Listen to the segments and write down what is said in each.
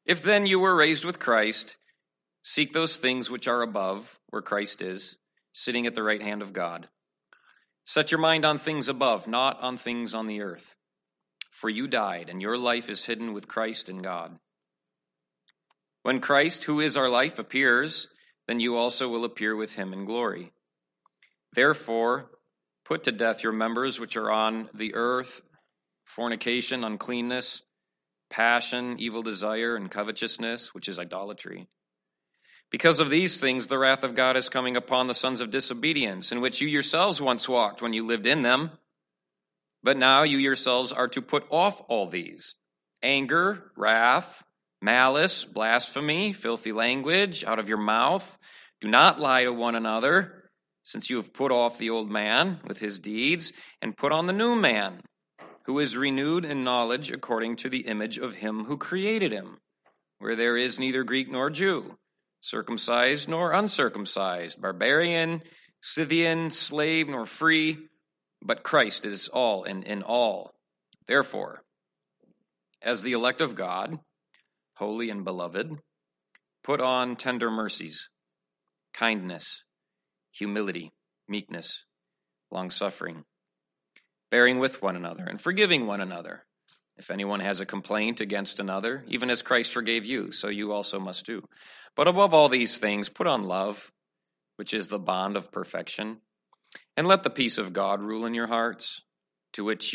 If then you were raised with Christ, seek those things which are above, where Christ is, sitting at the right hand of God. Set your mind on things above, not on things on the earth. For you died, and your life is hidden with Christ in God. When Christ, who is our life, appears, then you also will appear with him in glory. Therefore, put to death your members which are on the earth, fornication, uncleanness, passion, evil desire, and covetousness, which is idolatry. Because of these things, the wrath of God is coming upon the sons of disobedience, in which you yourselves once walked when you lived in them. But now you yourselves are to put off all these: anger, wrath, malice, blasphemy, filthy language out of your mouth. Do not lie to one another, since you have put off the old man with his deeds, and put on the new man, who is renewed in knowledge according to the image of him who created him, where there is neither Greek nor Jew, circumcised nor uncircumcised, barbarian, Scythian, slave nor free, but Christ is all and in all. Therefore, as the elect of God, holy and beloved, put on tender mercies, kindness, humility, meekness, long-suffering, bearing with one another and forgiving one another. If anyone has a complaint against another, even as Christ forgave you, so you also must do. But above all these things, put on love, which is the bond of perfection, and let the peace of God rule in your hearts, to which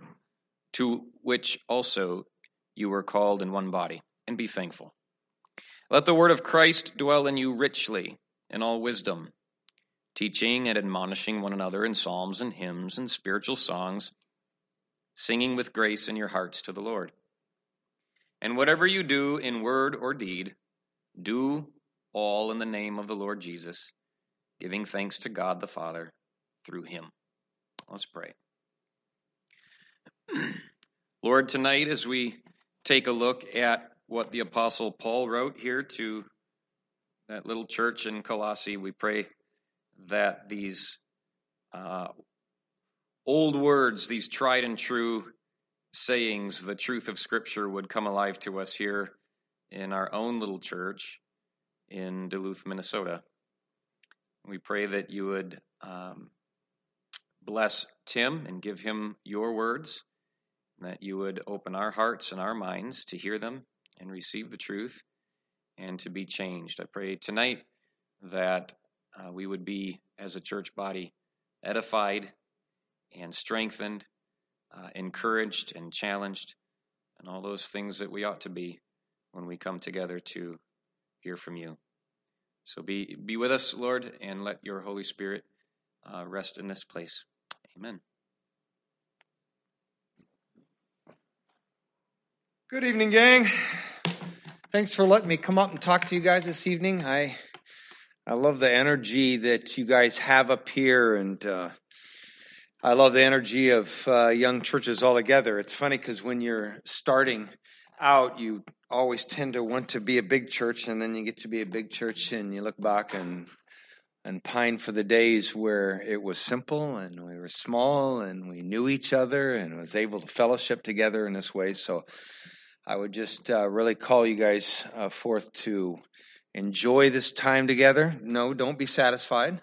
also you were called in one body, and be thankful. Let the word of Christ dwell in you richly, in all wisdom, teaching and admonishing one another in psalms and hymns and spiritual songs, singing with grace in your hearts to the Lord. And whatever you do in word or deed, do all in the name of the Lord Jesus, giving thanks to God the Father through him. Let's pray. Lord, tonight as we take a look at what the Apostle Paul wrote here to that little church in Colossae, we pray that these old words, these tried and true sayings, the truth of Scripture would come alive to us here in our own little church in Duluth, Minnesota. We pray that you would bless Tim and give him your words, and that you would open our hearts and our minds to hear them and receive the truth and to be changed. I pray tonight that we would be, as a church body, edified and strengthened, encouraged and challenged, and all those things that we ought to be when we come together to hear from you. So be with us, Lord, and let your Holy Spirit rest in this place. Amen. Good evening, gang. Thanks for letting me come up and talk to you guys this evening. I love the energy that you guys have up here, and I love the energy of young churches altogether. It's funny because when you're starting out, you always tend to want to be a big church, and then you get to be a big church, and you look back and pine for the days where it was simple, and we were small, and we knew each other, and was able to fellowship together in this way. So I would just really call you guys forth to enjoy this time together. No, don't be satisfied.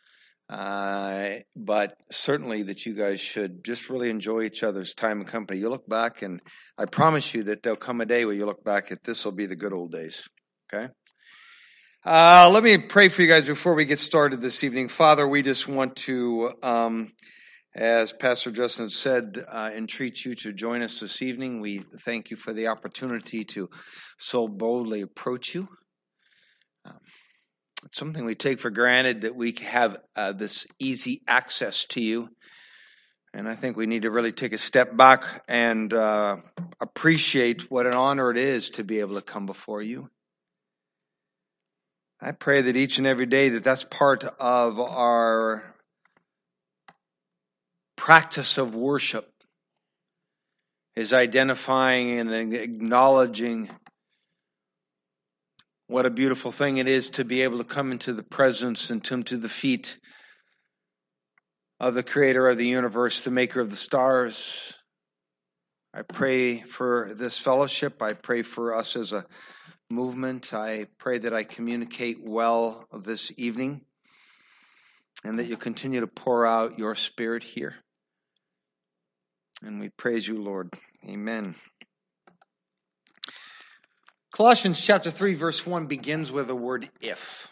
But certainly that you guys should just really enjoy each other's time and company. You look back, and I promise you that there'll come a day where you look back at this will be the good old days. Okay? Let me pray for you guys before we get started this evening. Father, we just want to, as Pastor Justin said, entreat you to join us this evening. We thank you for the opportunity to so boldly approach you. It's something we take for granted that we have this easy access to you. And I think we need to really take a step back and appreciate what an honor it is to be able to come before you. I pray that each and every day that's part of our practice of worship, is identifying and acknowledging what a beautiful thing it is to be able to come into the presence and come to the feet of the creator of the universe, the maker of the stars, I pray for this fellowship. I pray for us as a movement. I pray that I communicate well this evening and that you continue to pour out your Spirit here. And we praise you, Lord. Amen. Colossians chapter 3, verse 1 begins with the word if.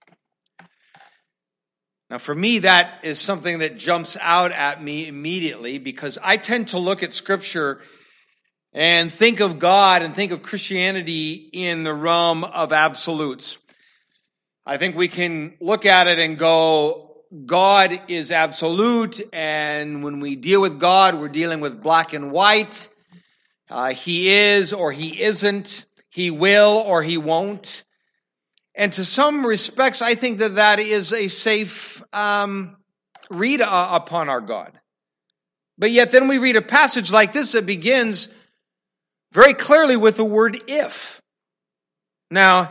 Now, for me, that is something that jumps out at me immediately because I tend to look at Scripture and think of God and think of Christianity in the realm of absolutes. I think we can look at it and go, God is absolute, and when we deal with God, we're dealing with black and white. He is or he isn't. He will or he won't. And to some respects, I think that that is a safe read upon our God. But yet then we read a passage like this that begins very clearly with the word if. Now,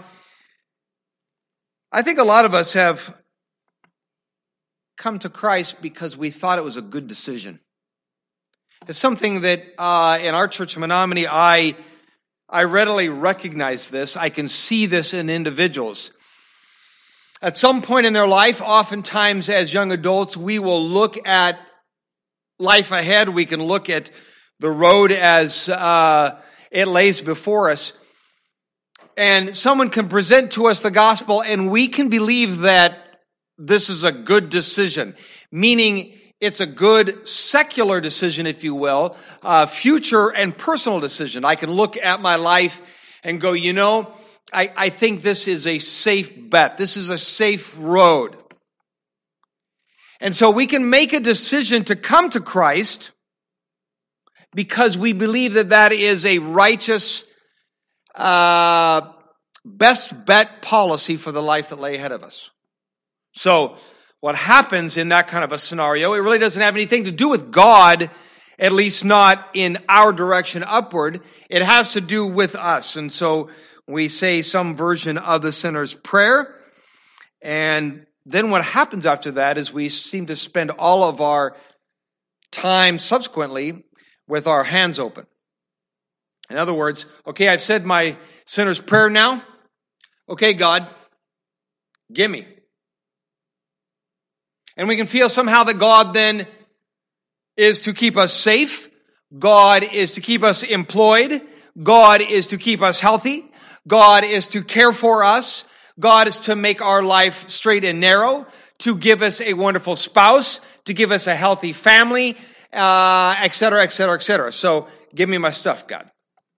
I think a lot of us have come to Christ because we thought it was a good decision. It's something that in our church, Menominee, I readily recognize this. I can see this in individuals. At some point in their life, oftentimes as young adults, we will look at life ahead. We can look at the road as it lays before us. And someone can present to us the gospel, and we can believe that this is a good decision, meaning it's a good secular decision, if you will, future and personal decision. I can look at my life and go, I think this is a safe bet. This is a safe road. And so we can make a decision to come to Christ because we believe that that is a righteous, best bet policy for the life that lay ahead of us. So what happens in that kind of a scenario, it really doesn't have anything to do with God, at least not in our direction upward. It has to do with us. And so we say some version of the sinner's prayer. And then what happens after that is we seem to spend all of our time subsequently with our hands open. In other words, okay, I've said my sinner's prayer now. Okay, God, give me. And we can feel somehow that God then is to keep us safe. God is to keep us employed. God is to keep us healthy. God is to care for us. God is to make our life straight and narrow, to give us a wonderful spouse, to give us a healthy family, et cetera, et cetera, et cetera. So give me my stuff, God.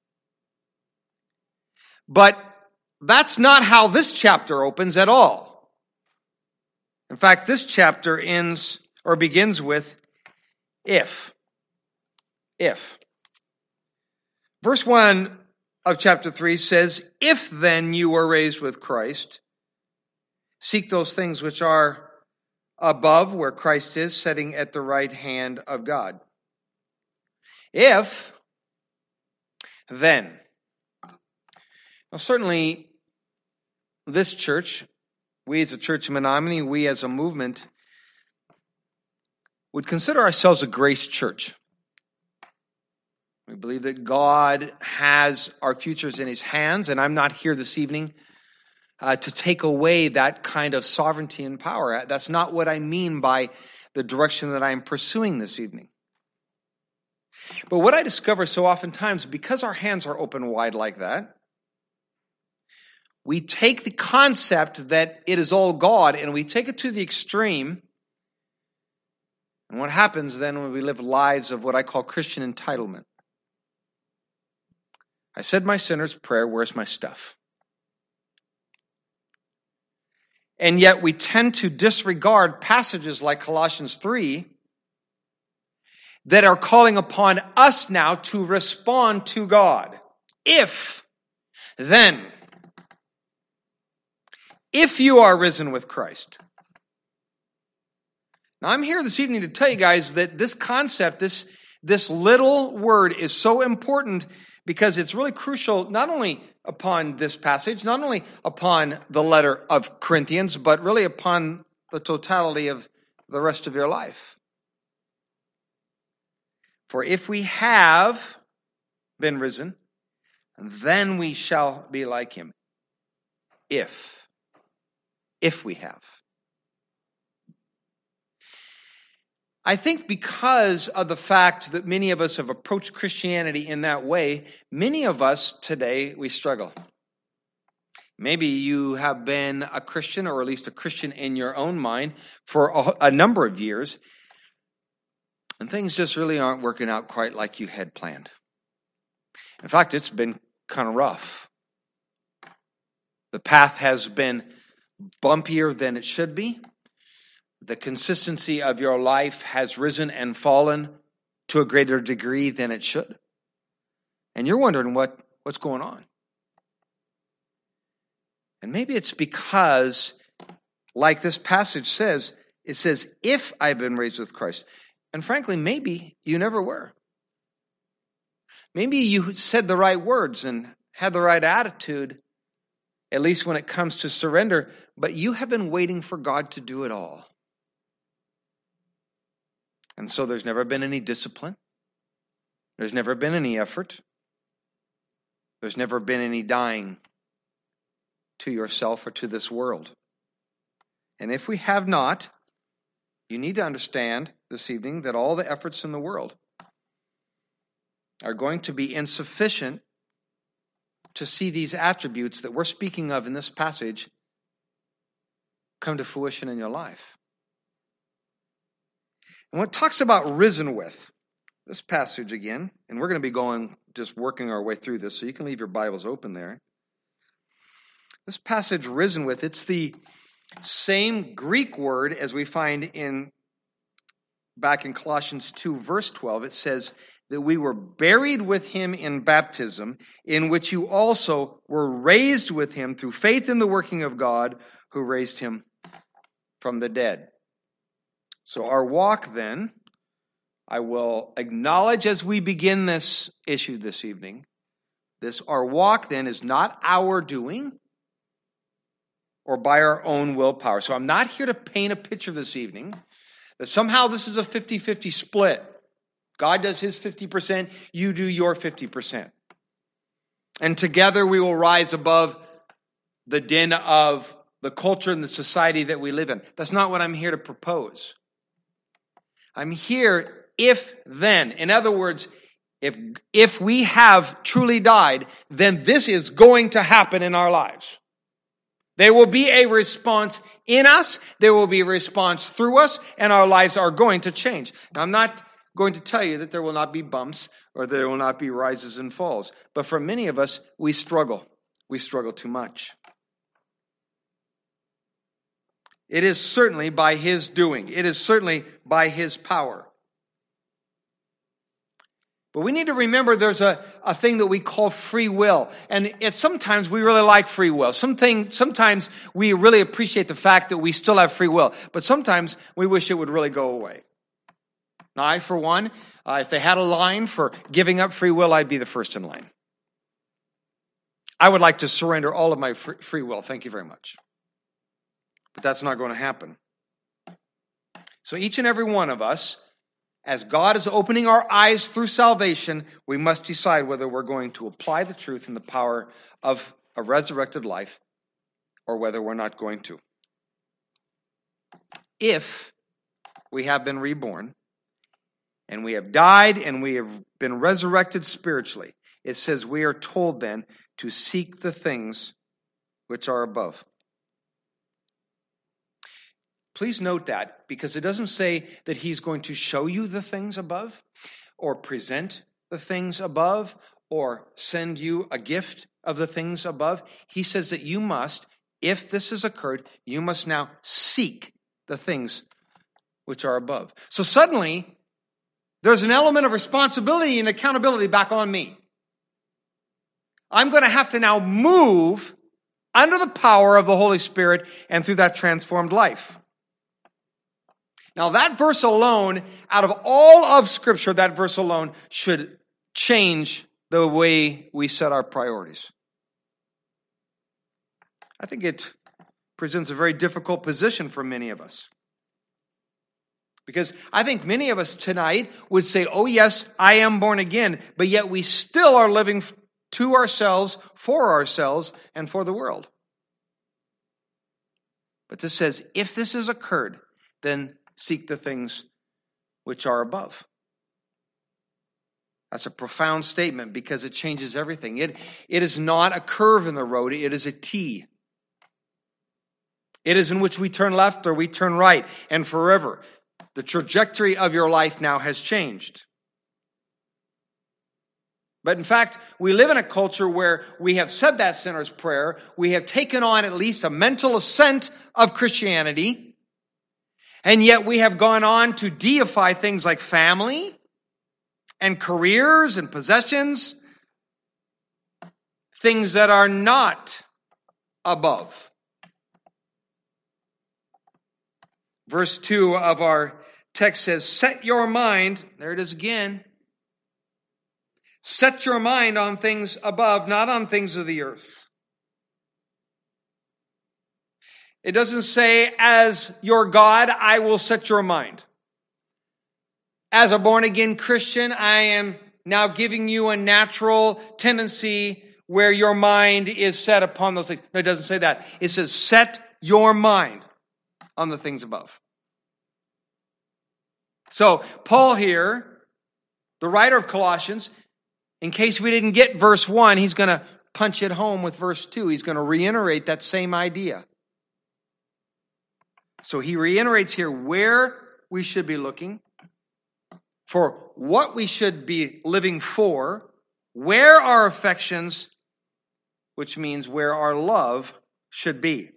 But that's not how this chapter opens at all. In fact, this chapter ends or begins with if. If. Verse 1 of chapter 3 says, if then you were raised with Christ, seek those things which are above where Christ is, sitting at the right hand of God. If, then. Now certainly, this church, we as a church of Menominee, we as a movement, would consider ourselves a grace church. We believe that God has our futures in his hands, and I'm not here this evening to take away that kind of sovereignty and power. That's not what I mean by the direction that I'm pursuing this evening. But what I discover so oftentimes, because our hands are open wide like that, we take the concept that it is all God and we take it to the extreme. And what happens then when we live lives of what I call Christian entitlement? I said my sinner's prayer, where's my stuff? And yet we tend to disregard passages like Colossians 3 that are calling upon us now to respond to God. If, then, if you are risen with Christ. Now I'm here this evening to tell you guys that this concept, this little word is so important because it's really crucial not only upon this passage, not only upon the letter of Corinthians, but really upon the totality of the rest of your life. For if we have been risen, and then we shall be like him. If we have. I think because of the fact that many of us have approached Christianity in that way, many of us today, we struggle. Maybe you have been a Christian, or at least a Christian in your own mind, for a number of years, and things just really aren't working out quite like you had planned. In fact, it's been kind of rough. The path has been bumpier than it should be. The consistency of your life has risen and fallen to a greater degree than it should. And you're wondering what's going on. And maybe it's because, like this passage says, it says, if I've been raised with Christ. And frankly, maybe you never were. Maybe you said the right words and had the right attitude, at least when it comes to surrender, but you have been waiting for God to do it all. And so there's never been any discipline. There's never been any effort. There's never been any dying to yourself or to this world. And if we have not, you need to understand this evening that all the efforts in the world are going to be insufficient to see these attributes that we're speaking of in this passage come to fruition in your life. And when it talks about risen with, this passage again, and we're going to be just working our way through this, so you can leave your Bibles open there. This passage, risen with, it's the same Greek word as we find back in Colossians 2, verse 12. It says that we were buried with him in baptism, in which you also were raised with him through faith in the working of God who raised him from the dead. So our walk then, I will acknowledge as we begin this issue this evening, our walk then is not our doing or by our own willpower. So I'm not here to paint a picture this evening that somehow this is a 50-50 split. God does his 50%, you do your 50%. And together we will rise above the din of the culture and the society that we live in. That's not what I'm here to propose. I'm here if then. In other words, if we have truly died, then this is going to happen in our lives. There will be a response in us, there will be a response through us, and our lives are going to change. Now, I'm not going to tell you that there will not be bumps or there will not be rises and falls. But for many of us, we struggle. We struggle too much. It is certainly by his doing. It is certainly by his power. But we need to remember there's a thing that we call free will. And sometimes we really like free will. Sometimes we really appreciate the fact that we still have free will. But sometimes we wish it would really go away. Now, I, for one, if they had a line for giving up free will, I'd be the first in line. I would like to surrender all of my free will. Thank you very much. But that's not going to happen. So each and every one of us, as God is opening our eyes through salvation, we must decide whether we're going to apply the truth and the power of a resurrected life or whether we're not going to. If we have been reborn and we have died and we have been resurrected spiritually, it says we are told then to seek the things which are above. Please note that, because it doesn't say that he's going to show you the things above, or present the things above, or send you a gift of the things above. He says that you must, if this has occurred, you must now seek the things which are above. So suddenly, there's an element of responsibility and accountability back on me. I'm going to have to now move under the power of the Holy Spirit and through that transformed life. Now that verse alone, out of all of Scripture, that verse alone should change the way we set our priorities. I think it presents a very difficult position for many of us. Because I think many of us tonight would say, oh yes, I am born again, but yet we still are living to ourselves, for ourselves, and for the world. But this says, if this has occurred, then seek the things which are above. That's a profound statement because it changes everything. It is not a curve in the road, it is a T. It is in which we turn left or we turn right, and forever. The trajectory of your life now has changed. But in fact, we live in a culture where we have said that sinner's prayer. We have taken on at least a mental assent of Christianity. And yet we have gone on to deify things like family and careers and possessions. Things that are not above. Verse 2 of our text says, set your mind, there it is again, set your mind on things above, not on things of the earth. It doesn't say, as your God, I will set your mind. As a born-again Christian, I am now giving you a natural tendency where your mind is set upon those things. No, it doesn't say that. It says, set your mind on the things above. So, Paul here, the writer of Colossians, in case we didn't get verse 1, he's going to punch it home with verse 2. He's going to reiterate that same idea. So he reiterates here where we should be looking, for what we should be living for, where our affections, which means where our love should be.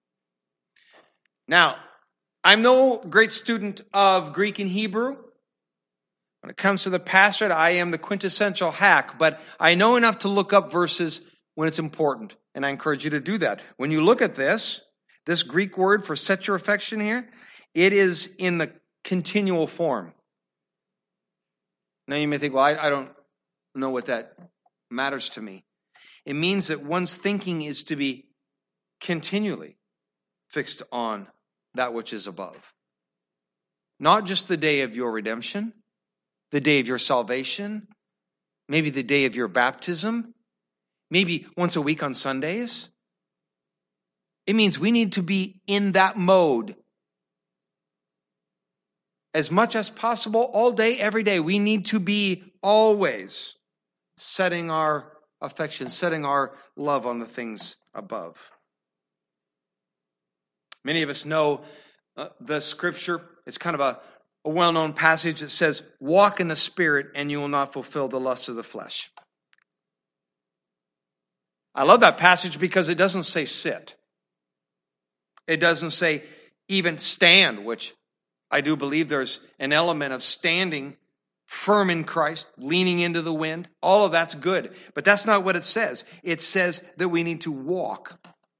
Now, I'm no great student of Greek and Hebrew. When it comes to the pastorate, I am the quintessential hack, but I know enough to look up verses when it's important, and I encourage you to do that. When you look at this Greek word for set your affection here, it is in the continual form. Now you may think, well, I don't know what that matters to me. It means that one's thinking is to be continually fixed on that which is above. Not just the day of your redemption, the day of your salvation, maybe the day of your baptism, maybe once a week on Sundays. It means we need to be in that mode as much as possible, all day, every day. We need to be always setting our affection, setting our love on the things above. Many of us know the scripture. It's kind of a well-known passage that says, walk in the Spirit and you will not fulfill the lust of the flesh. I love that passage because it doesn't say sit. It doesn't say even stand, which I do believe there's an element of standing firm in Christ, leaning into the wind. All of that's good. But that's not what it says. It says that we need to walk.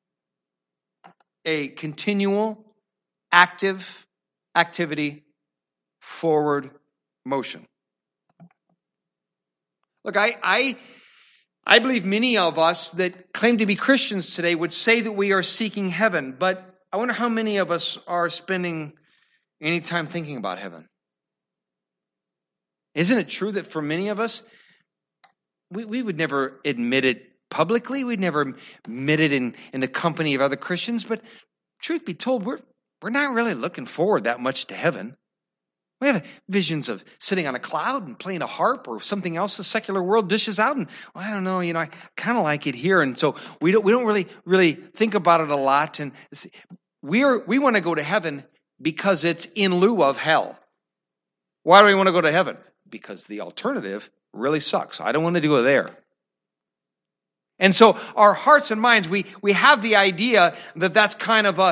A continual, active activity, forward motion. Look, I believe many of us that claim to be Christians today would say that we are seeking heaven, but I wonder how many of us are spending any time thinking about heaven. Isn't it true that for many of us, we would never admit it publicly, we'd never admit it in the company of other Christians, but truth be told, we're not really looking forward that much to heaven. We have visions of sitting on a cloud and playing a harp or something else the secular world dishes out, and well, I don't know, I kind of like it here, and so we don't really think about it a lot. And we want to go to heaven because it's in lieu of hell. Why do we want to go to heaven? Because the alternative really sucks. I don't want to go there. And so our hearts and minds, we have the idea that that's kind of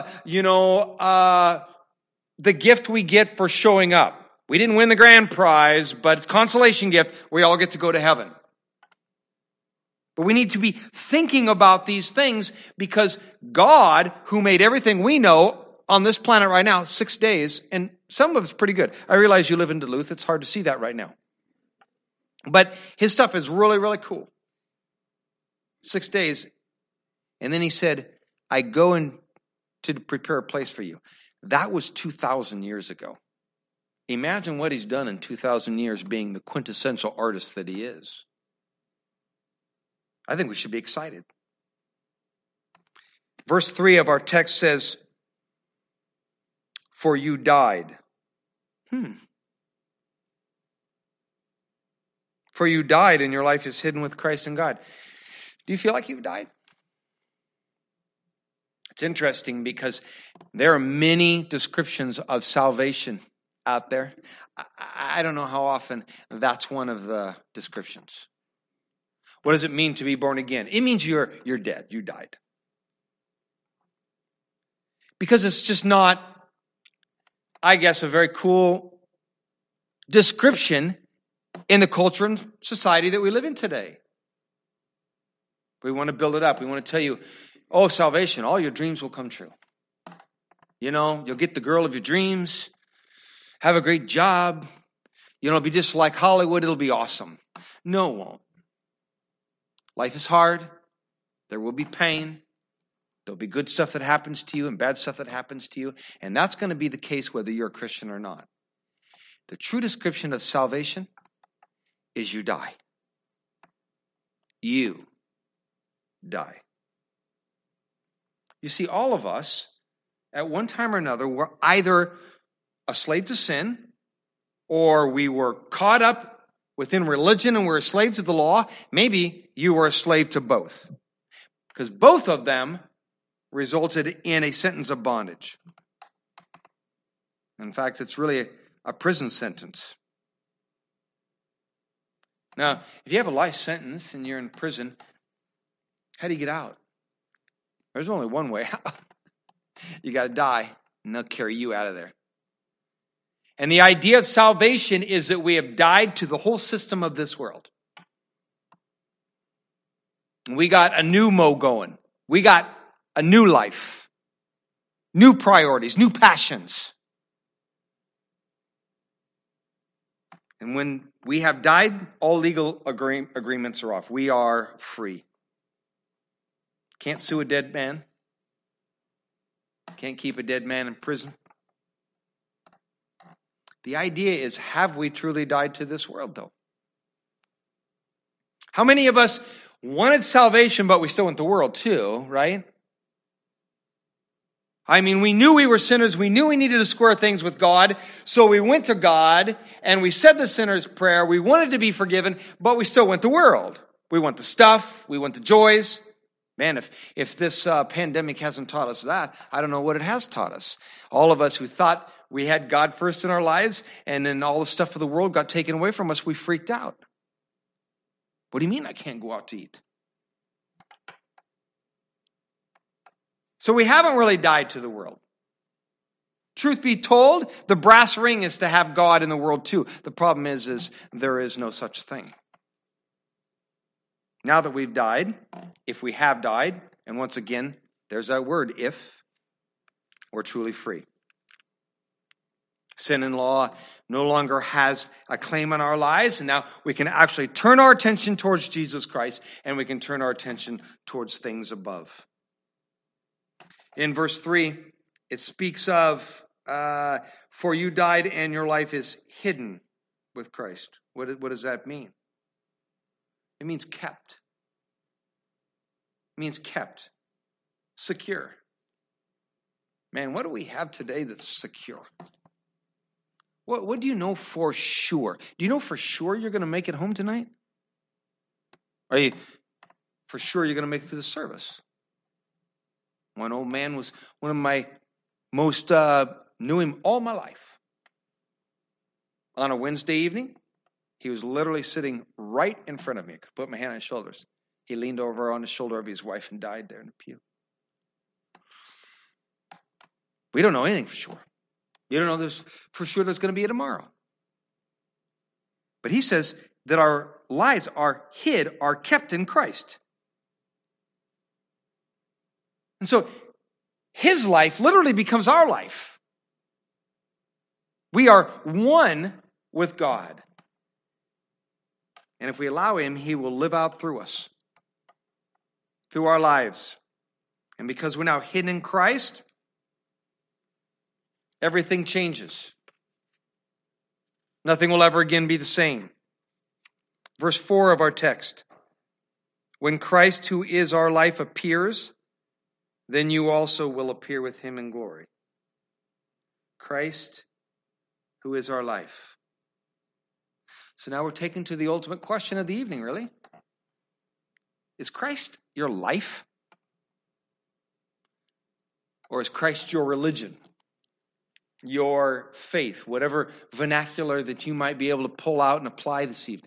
the gift we get for showing up. We didn't win the grand prize, but it's a consolation gift. We all get to go to heaven. But we need to be thinking about these things because God, who made everything we know on this planet right now, 6 days, and some of it's pretty good. I realize you live in Duluth. It's hard to see that right now. But his stuff is really, really cool. 6 days. And then he said, I go in to prepare a place for you. That was 2,000 years ago. Imagine what he's done in 2,000 years being the quintessential artist that he is. I think we should be excited. Verse 3 of our text says, "For you died." For you died, and your life is hidden with Christ in God. Do you feel like you've died? It's interesting because there are many descriptions of salvation out there. I don't know how often that's one of the descriptions. What does it mean to be born again? It means you're dead. You died. Because it's just not, I guess, a very cool description in the culture and society that we live in today. We want to build it up. We want to tell you, oh, salvation, all your dreams will come true. You'll get the girl of your dreams, have a great job. It'll be just like Hollywood. It'll be awesome. No, it won't. Life is hard. There will be pain. There'll be good stuff that happens to you and bad stuff that happens to you. And that's going to be the case whether you're a Christian or not. The true description of salvation is you die. You die. You see, all of us, at one time or another, were either a slave to sin, or we were caught up within religion and we're a slave to the law. Maybe you were a slave to both. Because both of them resulted in a sentence of bondage. In fact, it's really a prison sentence. Now, if you have a life sentence and you're in prison, how do you get out? There's only one way out. You got to die, and they'll carry you out of there. And the idea of salvation is that we have died to the whole system of this world. We got a new mo going. We got a new life, new priorities, new passions. And when we have died, all legal agreements are off. We are free. Can't sue a dead man. Can't keep a dead man in prison. The idea is, have we truly died to this world, though? How many of us wanted salvation, but we still went to the world too, right? I mean, we knew we were sinners. We knew we needed to square things with God. So we went to God and we said the sinner's prayer. We wanted to be forgiven, but we still went to the world. We want the stuff. We want the joys. Man, if this pandemic hasn't taught us that, I don't know what it has taught us. All of us who thought we had God first in our lives and then all the stuff of the world got taken away from us, we freaked out. What do you mean I can't go out to eat? So we haven't really died to the world. Truth be told, the brass ring is to have God in the world too. The problem is there is no such thing. Now that we've died, if we have died, and once again, there's that word, if, we're truly free. Sin and law no longer has a claim on our lives, and now we can actually turn our attention towards Jesus Christ, and we can turn our attention towards things above. In verse 3, it speaks of, for you died and your life is hidden with Christ. What does that mean? It means kept. It means kept. Secure. Man, what do we have today that's secure? What do you know for sure? Do you know for sure you're going to make it home tonight? Are you for sure you're going to make it through the service? One old man was one of my most, knew him all my life. On a Wednesday evening, he was literally sitting right in front of me. I could put my hand on his shoulders. He leaned over on the shoulder of his wife and died there in the pew. We don't know anything for sure. You don't know for sure there's going to be a tomorrow. But he says that our lives are hid, are kept in Christ. And so his life literally becomes our life. We are one with God. And if we allow him, he will live out through us, through our lives. And because we're now hidden in Christ, everything changes. Nothing will ever again be the same. Verse 4 of our text. When Christ, who is our life, appears, then you also will appear with him in glory. Christ, who is our life. So now we're taken to the ultimate question of the evening, really. Is Christ your life? Or is Christ your religion? Your faith, whatever vernacular that you might be able to pull out and apply this evening?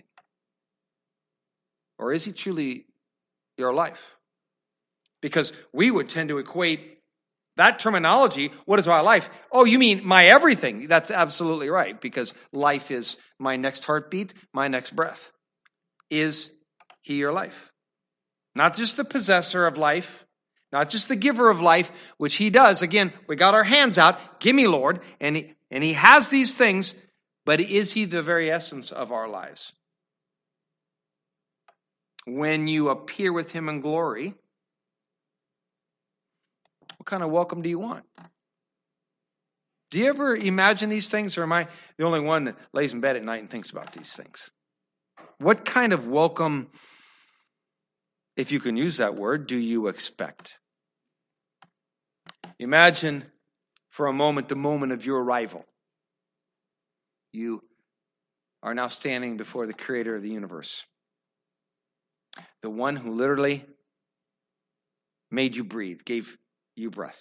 Or is he truly your life? Because we would tend to equate that terminology, what is my life? Oh, you mean my everything. That's absolutely right, because life is my next heartbeat, my next breath. Is he your life? Not just the possessor of life, not just the giver of life, which he does. Again, we got our hands out, give me, Lord, and he has these things, but is he the very essence of our lives? When you appear with him in glory, what kind of welcome do you want? Do you ever imagine these things, or am I the only one that lays in bed at night and thinks about these things? What kind of welcome, if you can use that word, do you expect? Imagine for a moment the moment of your arrival. You are now standing before the creator of the universe. The one who literally made you breathe, gave you breath.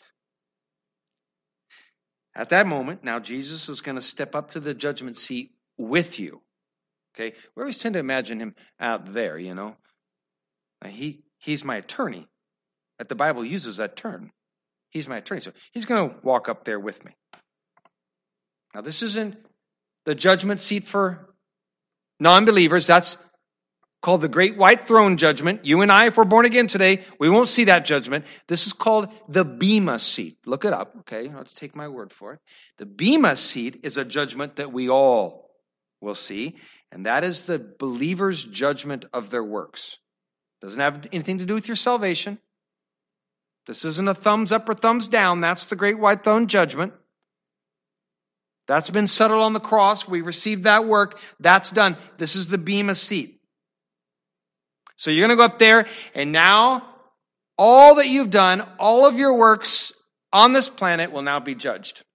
At that moment, now Jesus is going to step up to the judgment seat with you. Okay? We always tend to imagine him out there, you know. He's my attorney. That the Bible uses that term. He's my attorney. So he's going to walk up there with me. Now, this isn't the judgment seat for non-believers. That's called the Great White Throne Judgment. You and I, if we're born again today, we won't see that judgment. This is called the Bema Seat. Look it up, okay? I'll just take my word for it. The Bema Seat is a judgment that we all will see, and that is the believer's judgment of their works. Doesn't have anything to do with your salvation. This isn't a thumbs up or thumbs down. That's the Great White Throne Judgment. That's been settled on the cross. We received that work. That's done. This is the Bema Seat. So you're going to go up there, and now all that you've done, all of your works on this planet will now be judged.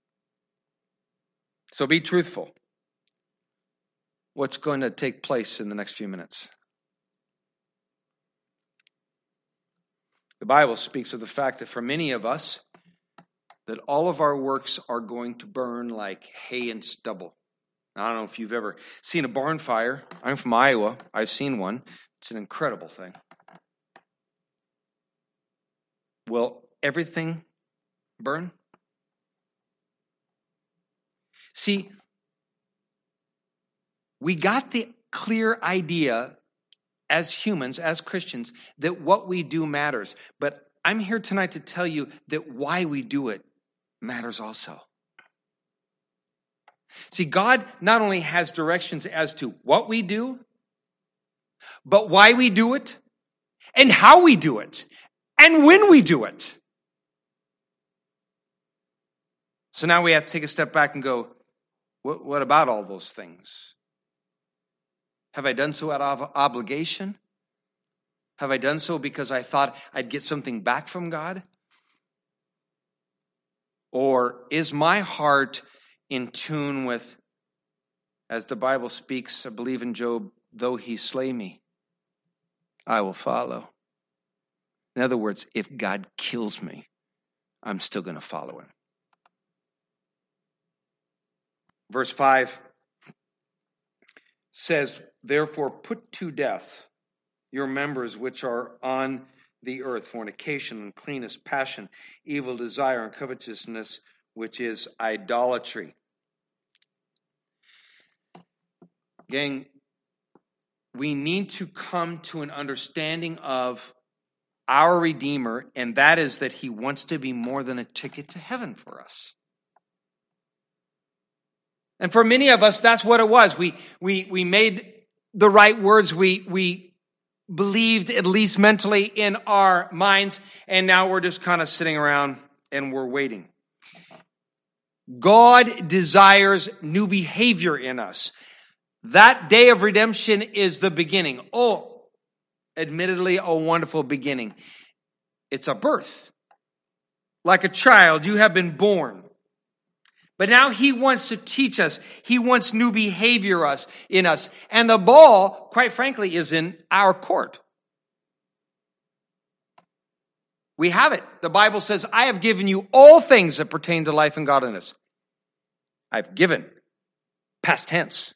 So be truthful. What's going to take place in the next few minutes? The Bible speaks of the fact that for many of us, that all of our works are going to burn like hay and stubble. Now, I don't know if you've ever seen a barn fire. I'm from Iowa. I've seen one. It's an incredible thing. Will everything burn? See, we got the clear idea as humans, as Christians, that what we do matters. But I'm here tonight to tell you that why we do it matters also. See, God not only has directions as to what we do, but why we do it, and how we do it, and when we do it. So now we have to take a step back and go, what about all those things? Have I done so out of obligation? Have I done so because I thought I'd get something back from God? Or is my heart in tune with, as the Bible speaks, I believe in Job, though he slay me, I will follow. In other words, if God kills me, I'm still going to follow him. Verse 5 says, therefore put to death your members which are on the earth, fornication, uncleanness, passion, evil desire, and covetousness, which is idolatry. Gang, we need to come to an understanding of our Redeemer, and that is that he wants to be more than a ticket to heaven for us. And for many of us, that's what it was. We made the right words. We believed, at least mentally, in our minds, and now we're just kind of sitting around and we're waiting. God desires new behavior in us. That day of redemption is the beginning. Oh, admittedly, a wonderful beginning. It's a birth. Like a child, you have been born. But now he wants to teach us. He wants new behavior in us. And the ball, quite frankly, is in our court. We have it. The Bible says, I have given you all things that pertain to life and godliness. I've given. Past tense.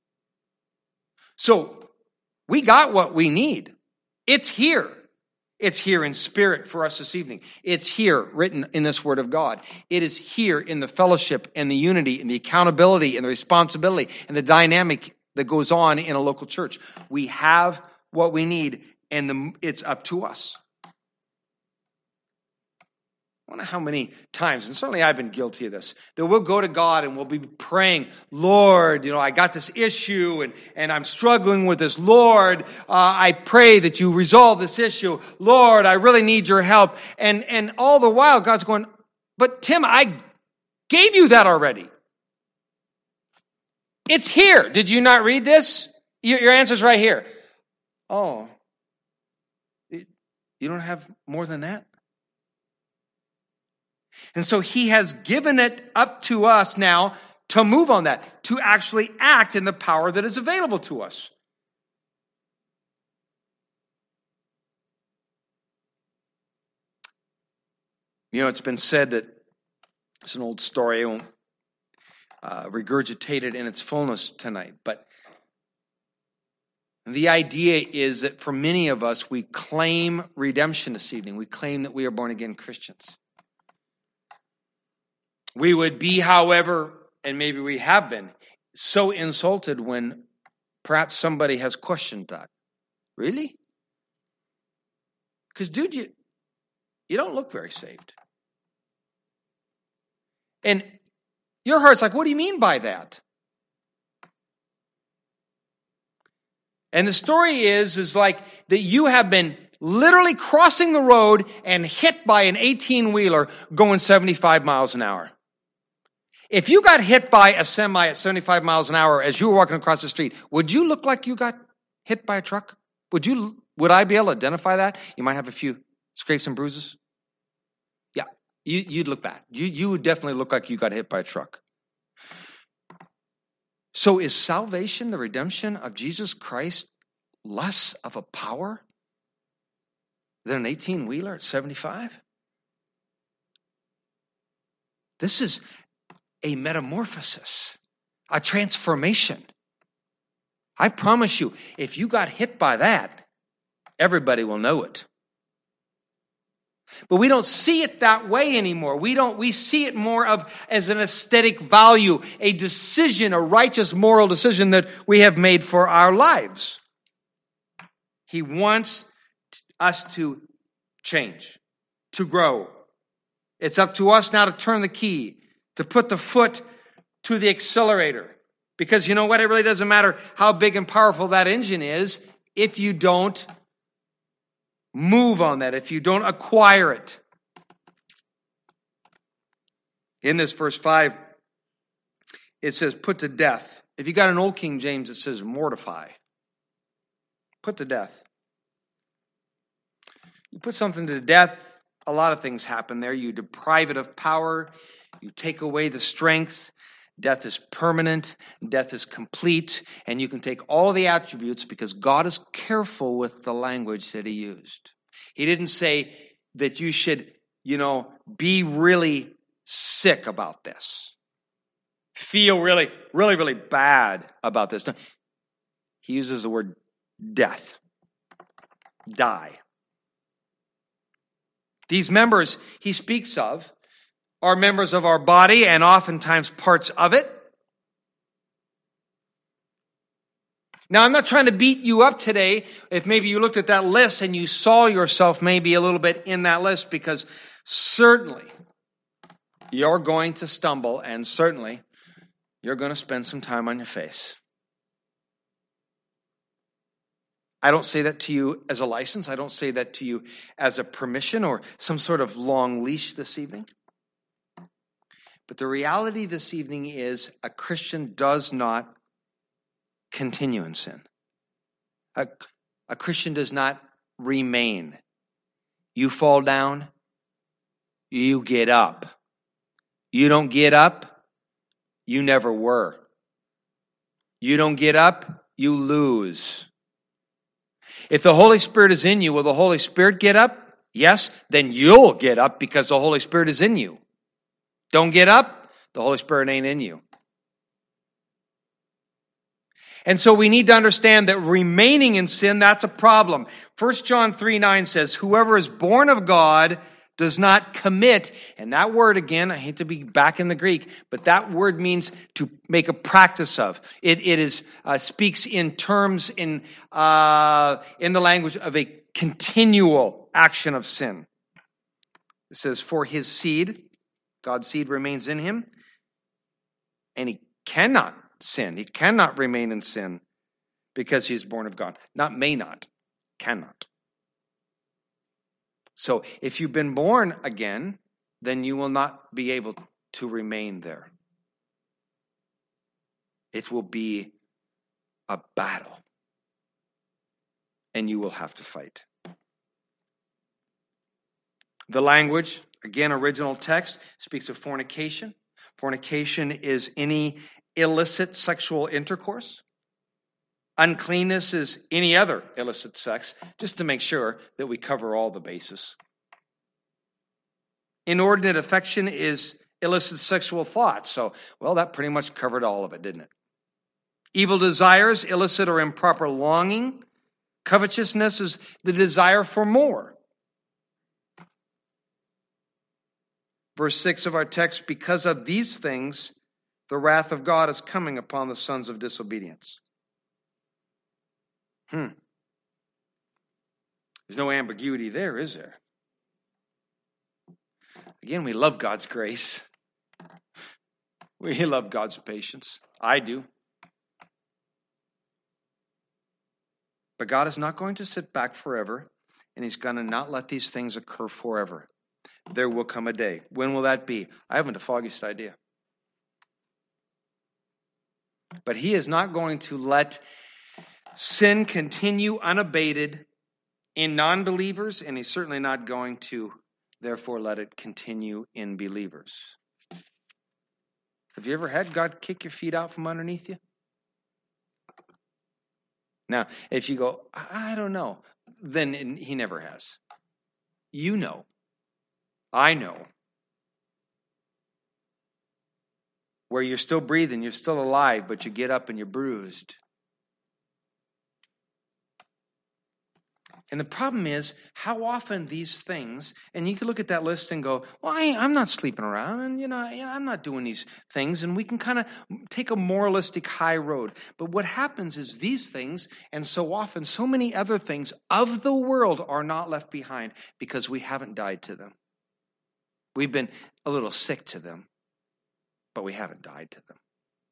So, we got what we need. It's here. It's here in spirit for us this evening. It's here written in this Word of God. It is here in the fellowship and the unity and the accountability and the responsibility and the dynamic that goes on in a local church. We have what we need, and it's up to us. I wonder how many times, and certainly I've been guilty of this, that we'll go to God and we'll be praying, Lord, I got this issue and I'm struggling with this. Lord, I pray that you resolve this issue. Lord, I really need your help. And all the while God's going, but Tim, I gave you that already. It's here. Did you not read this? Your answer's right here. Oh, you don't have more than that? And so he has given it up to us now to move on that, to actually act in the power that is available to us. It's been said that it's an old story. I won't regurgitate it in its fullness tonight. But the idea is that for many of us, we claim redemption this evening. We claim that we are born-again Christians. We would be, however, and maybe we have been, so insulted when perhaps somebody has questioned that. Really? Because, dude, you don't look very saved. And your heart's like, what do you mean by that? And the story is like that you have been literally crossing the road and hit by an 18-wheeler going 75 miles an hour. If you got hit by a semi at 75 miles an hour as you were walking across the street, would you look like you got hit by a truck? Would I be able to identify that? You might have a few scrapes and bruises. Yeah, you'd look bad. You would definitely look like you got hit by a truck. So is salvation, the redemption of Jesus Christ, less of a power than an 18-wheeler at 75? This is a metamorphosis, a transformation. I promise you, if you got hit by that, everybody will know it. But we don't see it that way anymore. We see it more as an aesthetic value, a decision, a righteous moral decision that we have made for our lives. He wants us to change, to grow. It's up to us now to turn the key, to put the foot to the accelerator. Because you know what? It really doesn't matter how big and powerful that engine is if you don't move on that, if you don't acquire it. In this verse 5, it says, put to death. If you got an old King James, it says mortify. Put to death. You put something to death, a lot of things happen there. You deprive it of power. You take away the strength. Death is permanent. Death is complete. And you can take all the attributes because God is careful with the language that he used. He didn't say that you should, be really sick about this. Feel really, really, really bad about this. No. He uses the word death. Die. These members he speaks of are members of our body and oftentimes parts of it. Now, I'm not trying to beat you up today if maybe you looked at that list and you saw yourself maybe a little bit in that list, because certainly you're going to stumble and certainly you're going to spend some time on your face. I don't say that to you as a license. I don't say that to you as a permission or some sort of long leash this evening. But the reality this evening is a Christian does not continue in sin. A Christian does not remain. You fall down, you get up. You don't get up, you never were. You don't get up, you lose. If the Holy Spirit is in you, will the Holy Spirit get up? Yes, then you'll get up because the Holy Spirit is in you. Don't get up, the Holy Spirit ain't in you. And so we need to understand that remaining in sin, that's a problem. 1 John 3:9 says, whoever is born of God does not commit. And that word again, I hate to be back in the Greek, but that word means to make a practice of. It is speaks in terms in the language of a continual action of sin. It says, for his seed, God's seed remains in him, and he cannot sin. He cannot remain in sin because he is born of God. Not may not, cannot. So if you've been born again, then you will not be able to remain there. It will be a battle, and you will have to fight. The language, again, original text, speaks of fornication. Fornication is any illicit sexual intercourse. Uncleanness is any other illicit sex, just to make sure that we cover all the bases. Inordinate affection is illicit sexual thoughts. So, well, that pretty much covered all of it, didn't it? Evil desires, illicit or improper longing. Covetousness is the desire for more. Verse 6 of our text, because of these things, the wrath of God is coming upon the sons of disobedience. There's no ambiguity there, is there? Again, we love God's grace. We love God's patience. I do. But God is not going to sit back forever, and he's going to not let these things occur forever. There will come a day. When will that be? I haven't the foggiest idea. But he is not going to let sin continue unabated in non-believers, and he's certainly not going to, therefore, let it continue in believers. Have you ever had God kick your feet out from underneath you? Now, if you go, I don't know, then he never has. You know. I know. Where you're still breathing, you're still alive, but you get up and you're bruised. And the problem is how often these things, and you can look at that list and go, well, I'm not sleeping around, and I'm not doing these things, and we can kind of take a moralistic high road. But what happens is these things, and so often so many other things of the world are not left behind because we haven't died to them. We've been a little sick to them, but we haven't died to them.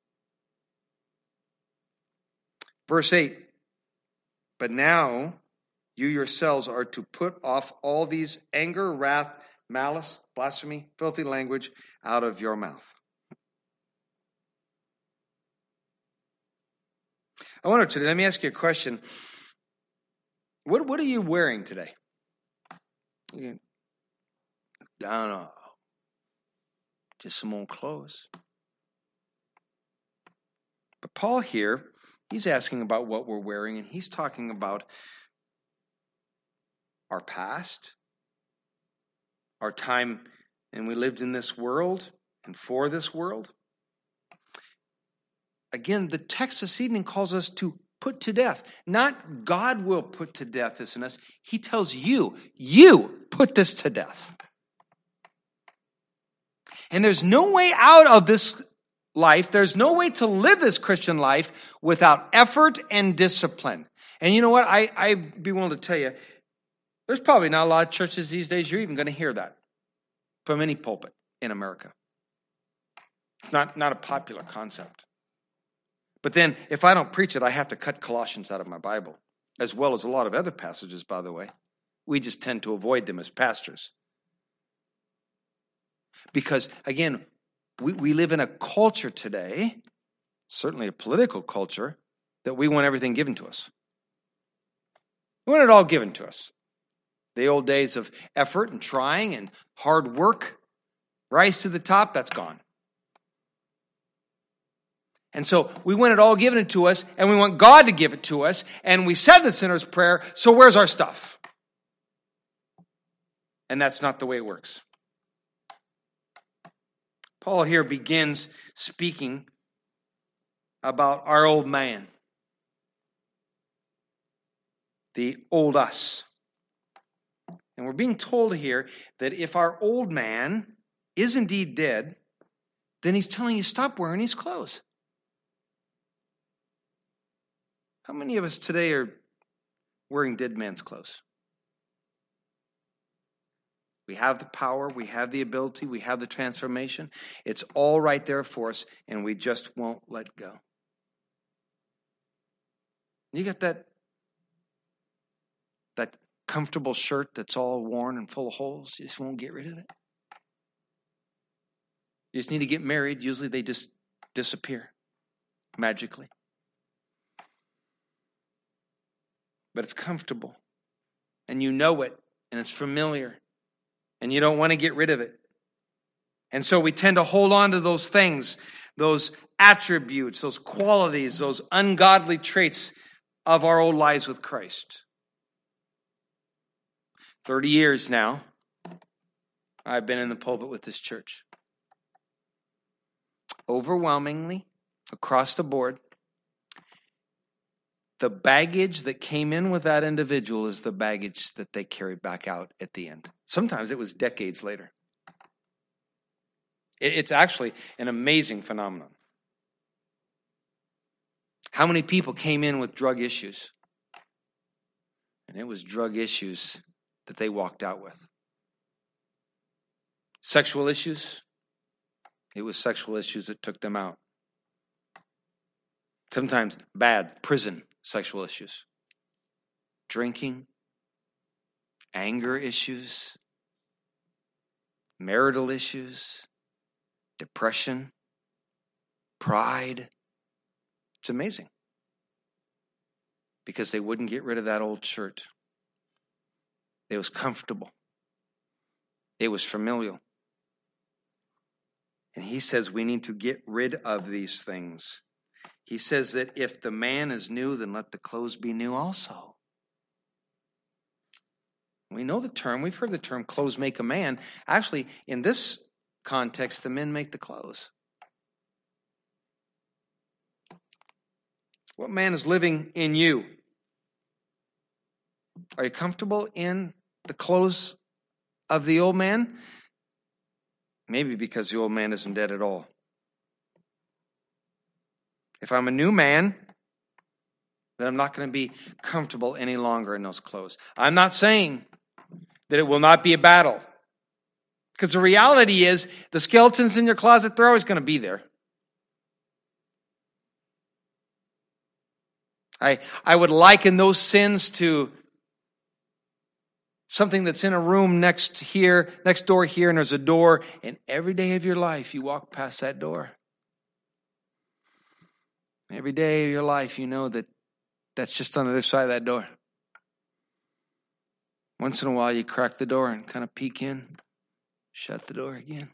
Verse 8, but now you yourselves are to put off all these anger, wrath, malice, blasphemy, filthy language out of your mouth. I wonder today, let me ask you a question. What are you wearing today? I don't know. Just some old clothes. But Paul here, he's asking about what we're wearing, and he's talking about our past, our time, and we lived in this world and for this world. Again, the text this evening calls us to put to death. Not God will put to death this in us. He tells you put this to death. And there's no way out of this life. There's no way to live this Christian life without effort and discipline. And you know what? I'd be willing to tell you, there's probably not a lot of churches these days you're even going to hear that from any pulpit in America. It's not a popular concept. But then, if I don't preach it, I have to cut Colossians out of my Bible, as well as a lot of other passages, by the way. We just tend to avoid them as pastors. Because, again, We live in a culture today, certainly a political culture, that we want everything given to us. We want it all given to us. The old days of effort and trying and hard work, rise to the top, that's gone. And so we want it all given to us, and we want God to give it to us, and we said the sinner's prayer, so where's our stuff? And that's not the way it works. Paul here begins speaking about our old man, the old us. And we're being told here that if our old man is indeed dead, then he's telling you stop wearing his clothes. How many of us today are wearing dead man's clothes? We have the power, we have the ability, we have the transformation. It's all right there for us, and we just won't let go. You got that comfortable shirt that's all worn and full of holes, you just won't get rid of it. You just need to get married. Usually they just disappear magically. But it's comfortable, and you know it, and it's familiar, and you don't want to get rid of it. And so we tend to hold on to those things, those attributes, those qualities, those ungodly traits of our old lives with Christ. 30 years now, I've been in the pulpit with this church. Overwhelmingly, across the board, the baggage that came in with that individual is the baggage that they carried back out at the end. Sometimes it was decades later. It's actually an amazing phenomenon. How many people came in with drug issues? And it was drug issues that they walked out with. Sexual issues? It was sexual issues that took them out. Sometimes bad prison sexual issues. Drinking, anger issues, marital issues, depression, pride. It's amazing. Because they wouldn't get rid of that old shirt. It was comfortable. It was familial. And he says we need to get rid of these things. He says that if the man is new, then let the clothes be new also. We know the term. We've heard the term clothes make a man. Actually, in this context, the men make the clothes. What man is living in you? Are you comfortable in the clothes of the old man? Maybe because the old man isn't dead at all. If I'm a new man, then I'm not going to be comfortable any longer in those clothes. I'm not saying that it will not be a battle. Because the reality is, the skeletons in your closet, they're always going to be there. I would liken those sins to something that's in a room next door here, and there's a door, and every day of your life you walk past that door. Every day of your life you know that that's just on the other side of that door. Once in a while you crack the door and kind of peek in, shut the door again.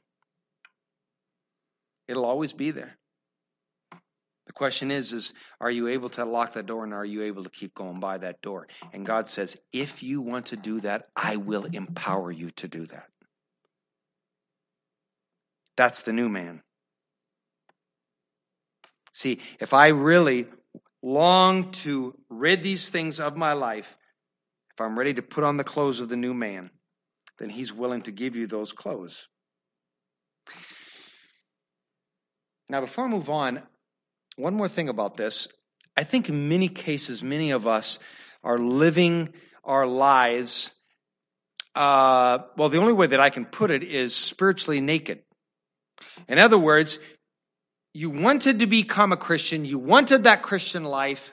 It'll always be there. The question is are you able to lock that door, and are you able to keep going by that door? And God says, if you want to do that, I will empower you to do that. That's the new man. See, if I really long to rid these things of my life, if I'm ready to put on the clothes of the new man, then he's willing to give you those clothes. Now, before I move on, one more thing about this. I think in many cases, many of us are living our lives, the only way that I can put it is spiritually naked. In other words, you wanted to become a Christian, you wanted that Christian life,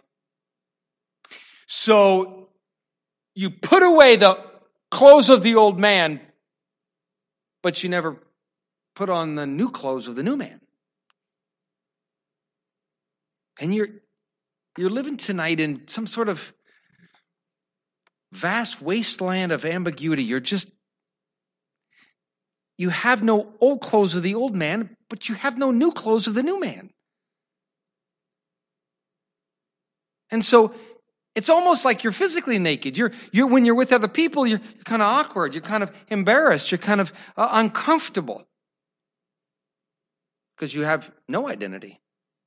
so you put away the clothes of the old man, but you never put on the new clothes of the new man. And you're living tonight in some sort of vast wasteland of ambiguity. You have no old clothes of the old man, but you have no new clothes of the new man. And so it's almost like you're physically naked. You're when you're with other people, you're kind of awkward. You're kind of embarrassed. You're kind of uncomfortable because you have no identity.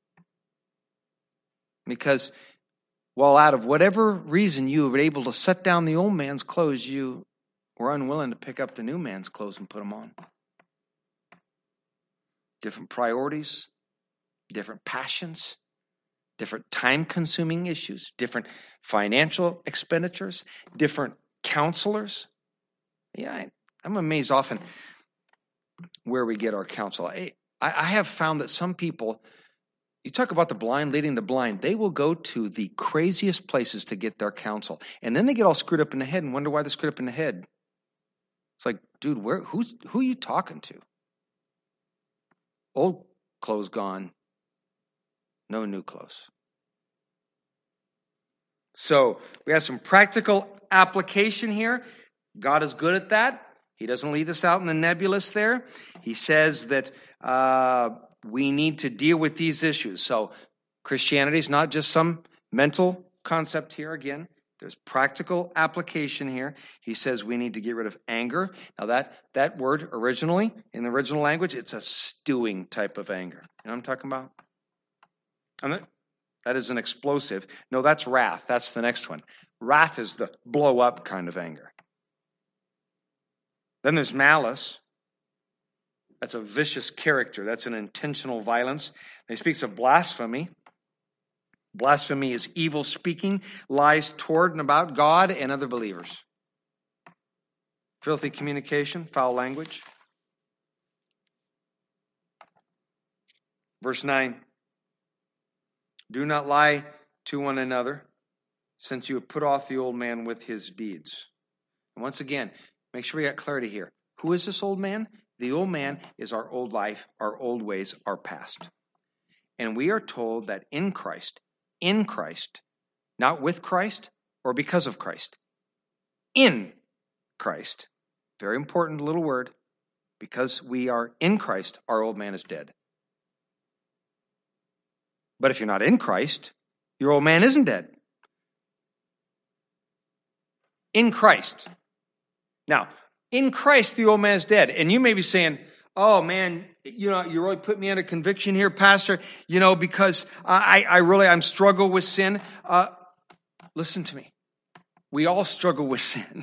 Because, well, out of whatever reason you were able to set down the old man's clothes, you were unwilling to pick up the new man's clothes and put them on. Different priorities, different passions, different time-consuming issues, different financial expenditures, different counselors. Yeah, I'm amazed often where we get our counsel. I have found that some people, you talk about the blind leading the blind, they will go to the craziest places to get their counsel. And then they get all screwed up in the head and wonder why they're screwed up in the head. It's like, dude, who are you talking to? Old clothes gone, no new clothes. So we have some practical application here. God is good at that. He doesn't leave us out in the nebulous there. He says that we need to deal with these issues. So Christianity is not just some mental concept here. Again, there's practical application here. He says we need to get rid of anger. Now that word originally, in the original language, it's a stewing type of anger. You know what I'm talking about? That is an explosive. No, that's wrath. That's the next one. Wrath is the blow up kind of anger. Then there's malice. That's a vicious character. That's an intentional violence. He speaks of blasphemy. Blasphemy is evil speaking, lies toward and about God and other believers. Filthy communication, foul language. Verse 9. Do not lie to one another, since you have put off the old man with his deeds. And once again, make sure we got clarity here. Who is this old man? The old man is our old life, our old ways, our past. And we are told that in Christ, not with Christ or because of Christ, in Christ, very important little word, because we are in Christ, our old man is dead. But if you're not in Christ, your old man isn't dead. In Christ. Now, in Christ, the old man is dead. And you may be saying, oh man, you really put me under conviction here, Pastor, because I'm struggle with sin. Listen to me. We all struggle with sin.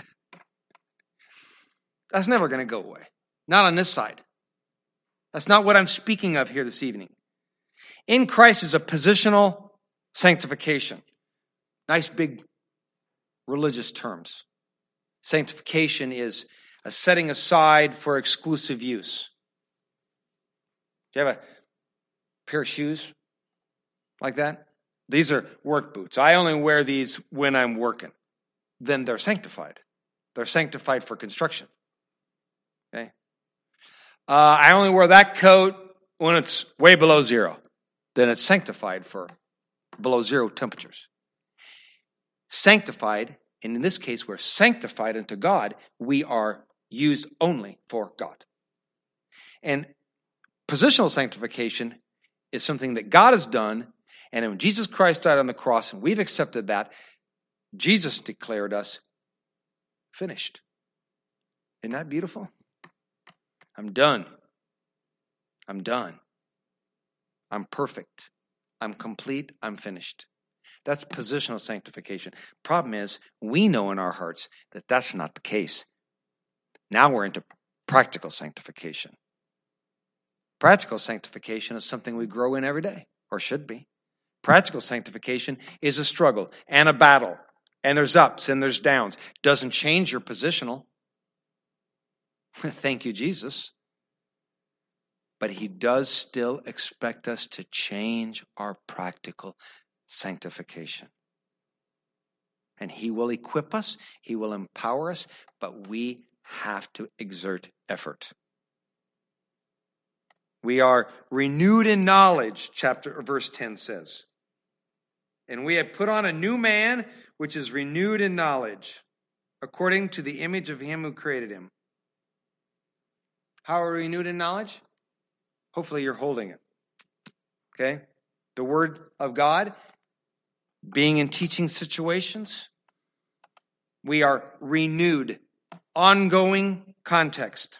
That's never going to go away. Not on this side. That's not what I'm speaking of here this evening. In Christ is a positional sanctification. Nice big religious terms. Sanctification is a setting aside for exclusive use. Do you have a pair of shoes like that? These are work boots. I only wear these when I'm working. Then they're sanctified. They're sanctified for construction. Okay. I only wear that coat when it's way below zero. Then it's sanctified for below zero temperatures. Sanctified, and in this case, we're sanctified unto God. We are used only for God. And positional sanctification is something that God has done, and when Jesus Christ died on the cross, and we've accepted that, Jesus declared us finished. Isn't that beautiful? I'm done. I'm done. I'm perfect. I'm complete. I'm finished. That's positional sanctification. Problem is, we know in our hearts that that's not the case. Now we're into practical sanctification. Practical sanctification is something we grow in every day, or should be. Practical sanctification is a struggle and a battle, and there's ups and there's downs. Doesn't change your positional. Thank you, Jesus. But he does still expect us to change our practical sanctification. And he will equip us, he will empower us, but we have to exert effort. We are renewed in knowledge, verse 10 says. And we have put on a new man, which is renewed in knowledge, according to the image of him who created him. How are we renewed in knowledge? Hopefully you're holding it. Okay? The Word of God, being in teaching situations, we are renewed. Ongoing context.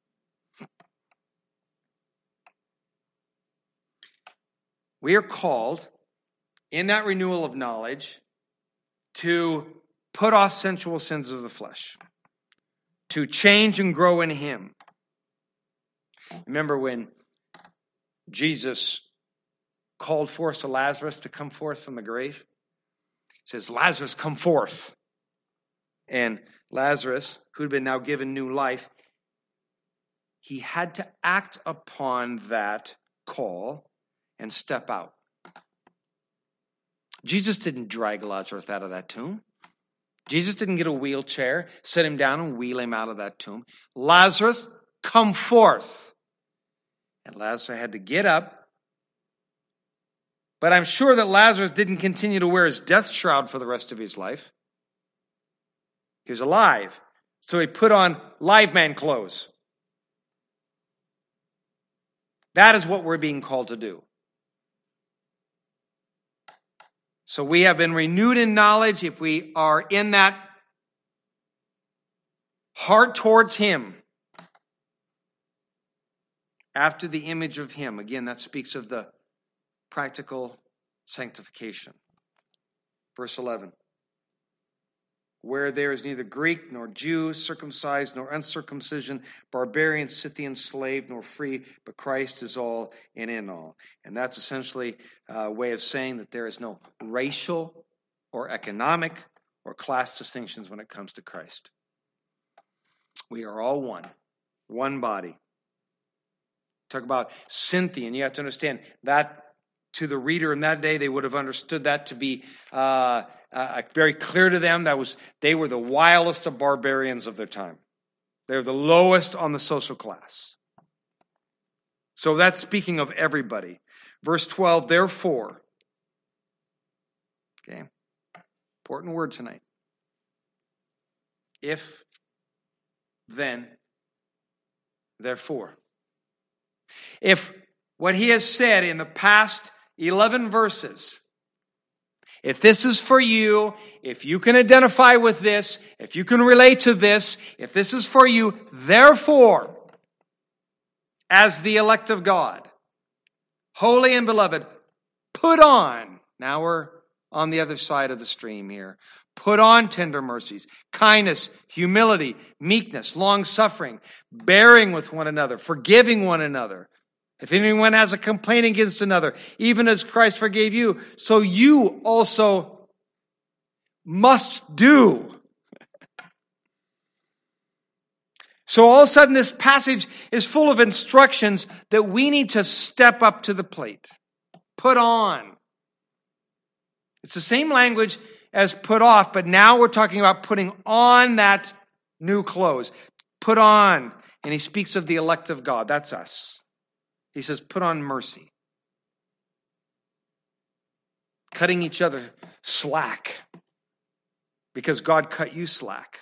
We are called, in that renewal of knowledge, to put off sensual sins of the flesh, to change and grow in Him. Remember when Jesus called forth to Lazarus to come forth from the grave? He says, Lazarus, come forth. And Lazarus, who'd been now given new life, he had to act upon that call and step out. Jesus didn't drag Lazarus out of that tomb. Jesus didn't get a wheelchair, sit him down and wheel him out of that tomb. Lazarus, come forth. And Lazarus had to get up. But I'm sure that Lazarus didn't continue to wear his death shroud for the rest of his life. He was alive. So he put on live man clothes. That is what we're being called to do. So we have been renewed in knowledge if we are in that heart towards Him. After the image of Him. Again, that speaks of the practical sanctification. Verse 11. Where there is neither Greek nor Jew, circumcised nor uncircumcision, barbarian, Scythian, slave nor free, but Christ is all and in all. And that's essentially a way of saying that there is no racial or economic or class distinctions when it comes to Christ. We are all one body. Talk about Scythian. You have to understand that to the reader in that day, they would have understood that to be very clear to them. They were the wildest of barbarians of their time. They were the lowest on the social class. So that's speaking of everybody. Verse 12, therefore. Okay, important word tonight. If, then, therefore. If what he has said in the past 11 verses, if this is for you, if you can identify with this, if you can relate to this, if this is for you, therefore, as the elect of God, holy and beloved, put on. Now we're on the other side of the stream here. Put on tender mercies, kindness, humility, meekness, long-suffering, bearing with one another, forgiving one another. If anyone has a complaint against another, even as Christ forgave you, so you also must do. So all of a sudden this passage is full of instructions that we need to step up to the plate. Put on. It's the same language as put off, but now we're talking about putting on that new clothes. Put on. And he speaks of the elect of God. That's us. He says, put on mercy. Cutting each other slack. Because God cut you slack.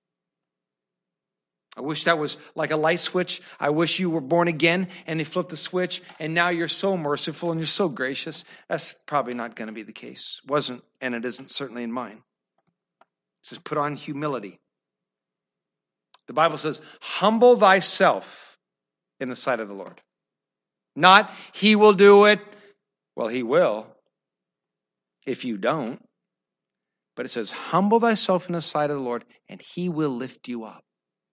I wish that was like a light switch. I wish you were born again and they flipped the switch and now you're so merciful and you're so gracious. That's probably not going to be the case. Wasn't, and it isn't certainly in mine. It says, put on humility. The Bible says, humble thyself in the sight of the Lord. Not, he will do it. Well, he will. If you don't. But it says, humble thyself in the sight of the Lord, and he will lift you up.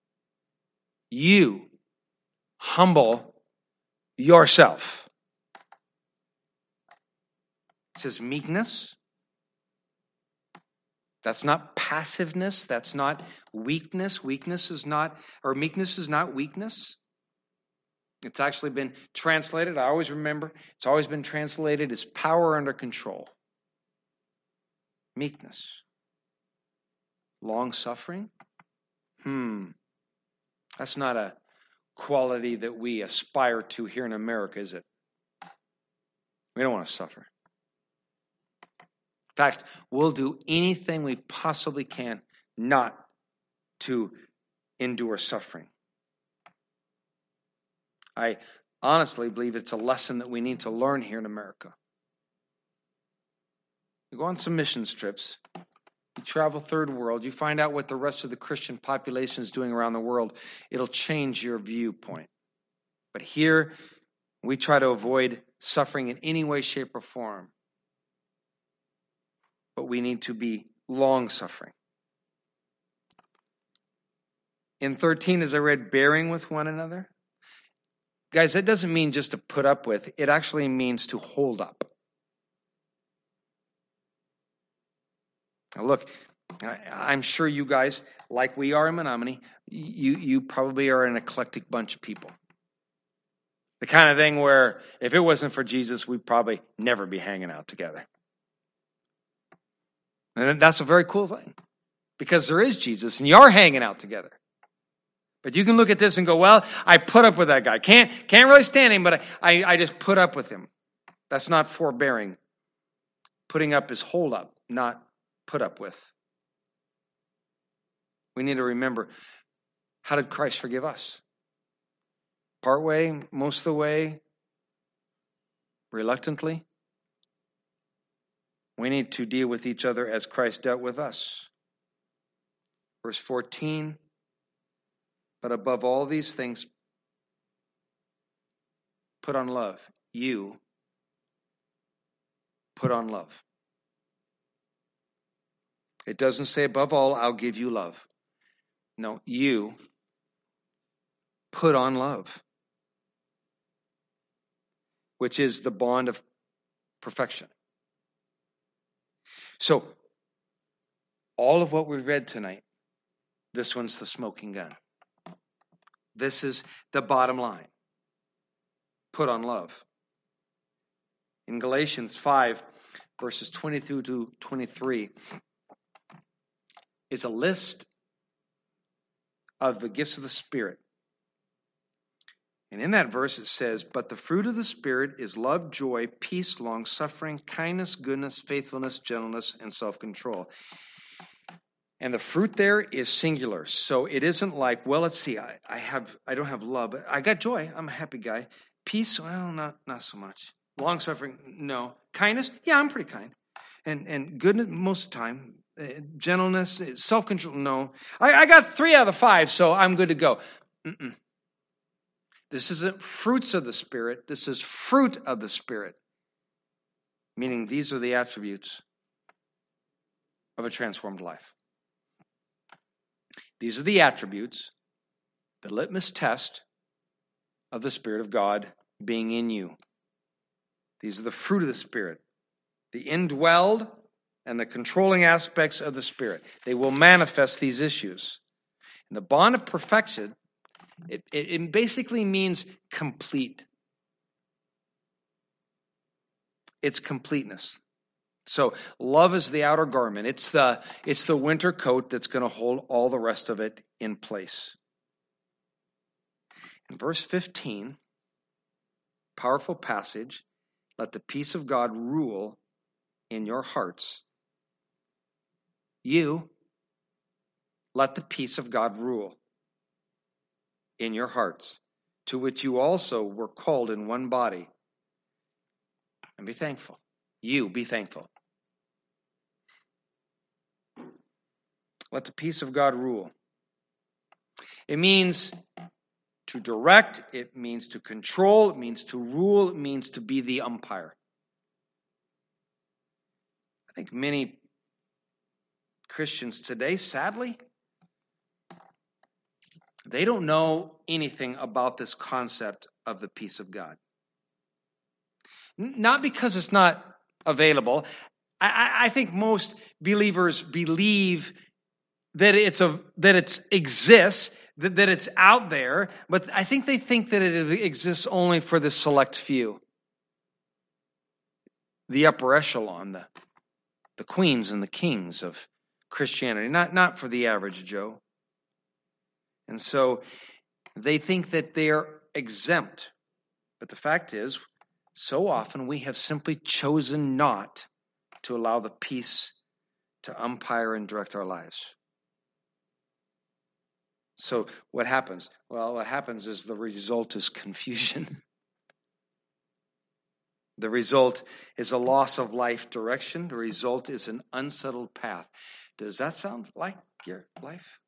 You humble yourself. It says meekness. That's not passiveness. That's not weakness. Meekness is not weakness. It's actually been translated, I always remember, it's always been translated as power under control. Meekness. Long-suffering? That's not a quality that we aspire to here in America, is it? We don't want to suffer. In fact, we'll do anything we possibly can not to endure suffering. I honestly believe it's a lesson that we need to learn here in America. You go on some missions trips, you travel third world, you find out what the rest of the Christian population is doing around the world, it'll change your viewpoint. But here, we try to avoid suffering in any way, shape, or form. But we need to be long-suffering. In 13, as I read, bearing with one another. Guys, that doesn't mean just to put up with. It actually means to hold up. Now look, I'm sure you guys, like we are in Menominee, you probably are an eclectic bunch of people. The kind of thing where if it wasn't for Jesus, we'd probably never be hanging out together. And that's a very cool thing, because there is Jesus and you are hanging out together. But you can look at this and go, well, I put up with that guy. Can't really stand him, but I just put up with him. That's not forbearing. Putting up is hold up, not put up with. We need to remember, how did Christ forgive us? Part way, most of the way, reluctantly. We need to deal with each other as Christ dealt with us. Verse 14, but above all these things, put on love. You put on love. It doesn't say above all, I'll give you love. No, you put on love, which is the bond of perfection. So, all of what we've read tonight, this one's the smoking gun. This is the bottom line. Put on love. In Galatians 5, verses 22 to 23, is a list of the gifts of the Spirit. And in that verse it says, but the fruit of the Spirit is love, joy, peace, long-suffering, kindness, goodness, faithfulness, gentleness, and self-control. And the fruit there is singular. So it isn't like, well, let's see, I don't have love. I got joy. I'm a happy guy. Peace, well, not so much. Long-suffering, no. Kindness, yeah, I'm pretty kind. And goodness, most of the time. Gentleness, self-control, no. I got 3 out of the 5, so I'm good to go. This isn't fruits of the Spirit. This is fruit of the Spirit. Meaning these are the attributes of a transformed life. These are the attributes, the litmus test of the Spirit of God being in you. These are the fruit of the Spirit. The indwelled and the controlling aspects of the Spirit. They will manifest these issues. And the bond of perfection, it basically means complete. It's completeness. So love is the outer garment. It's the winter coat that's going to hold all the rest of it in place. In verse 15, powerful passage, let the peace of God rule in your hearts. You, let the peace of God rule in your hearts, to which you also were called in one body. And be thankful. You, be thankful. Let the peace of God rule. It means to direct, it means to control, it means to rule, it means to be the umpire. I think many Christians today, sadly, they don't know anything about this concept of the peace of God. Not because it's not available. I think most believers believe that it exists, that it's out there, but I think they think that it exists only for the select few. The upper echelon, the queens and the kings of Christianity, not for the average Joe. And so They think that they are exempt. But the fact is, so often we have simply chosen not to allow the peace to umpire and direct our lives. So what happens? Well, what happens is the result is confusion. The result is a loss of life direction. The result is an unsettled path. Does that sound like your life?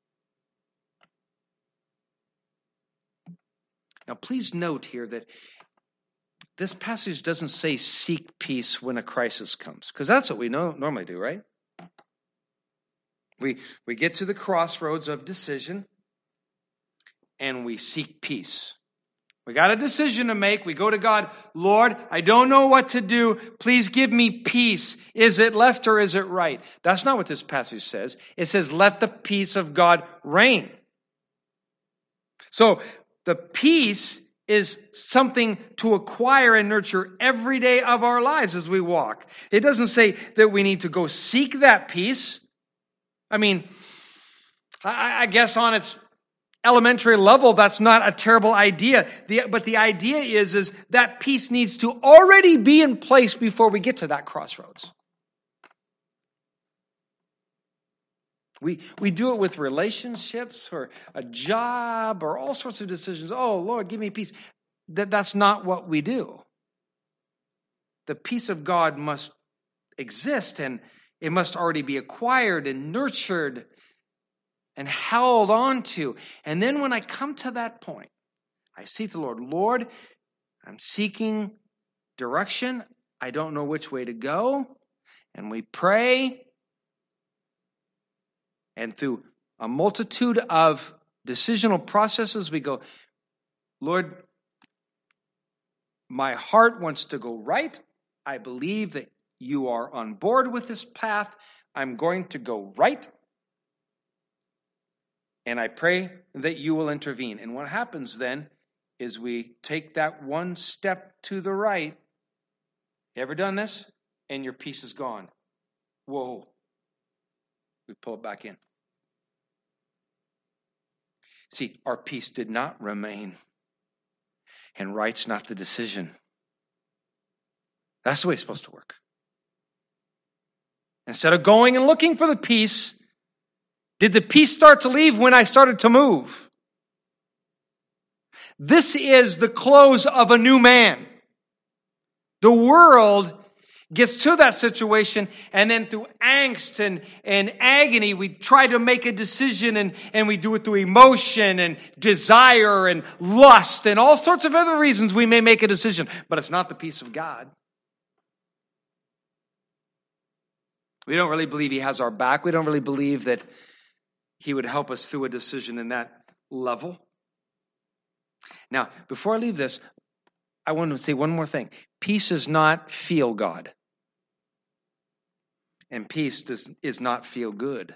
Now, please note here that this passage doesn't say seek peace when a crisis comes, because that's what we normally do, right? We get to the crossroads of decision and we seek peace. We got a decision to make. We go to God, Lord, I don't know what to do. Please give me peace. Is it left or is it right? That's not what this passage says. It says, let the peace of God reign. So the peace is something to acquire and nurture every day of our lives as we walk. It doesn't say that we need to go seek that peace. I mean, I guess on its elementary level, that's not a terrible idea. But the idea is that peace needs to already be in place before we get to that crossroads. We do it with relationships or a job or all sorts of decisions. Oh, Lord, give me peace. That's not what we do. The peace of God must exist, and it must already be acquired and nurtured and held on to. And then when I come to that point, I seek the Lord. Lord, I'm seeking direction. I don't know which way to go. And we pray. And through a multitude of decisional processes, we go, Lord, my heart wants to go right. I believe that you are on board with this path. I'm going to go right. And I pray that you will intervene. And what happens then is we take that one step to the right. You ever done this? And your peace is gone. Whoa. We pull it back in. See, our peace did not remain. And right's not the decision. That's the way it's supposed to work. Instead of going and looking for the peace, did the peace start to leave when I started to move? This is the close of a new man. The world gets to that situation, and then through angst and agony, we try to make a decision, and we do it through emotion and desire and lust and all sorts of other reasons we may make a decision. But it's not the peace of God. We don't really believe He has our back. We don't really believe that He would help us through a decision in that level. Now, before I leave this, I want to say one more thing. Peace is not feel God. And peace is not feel good.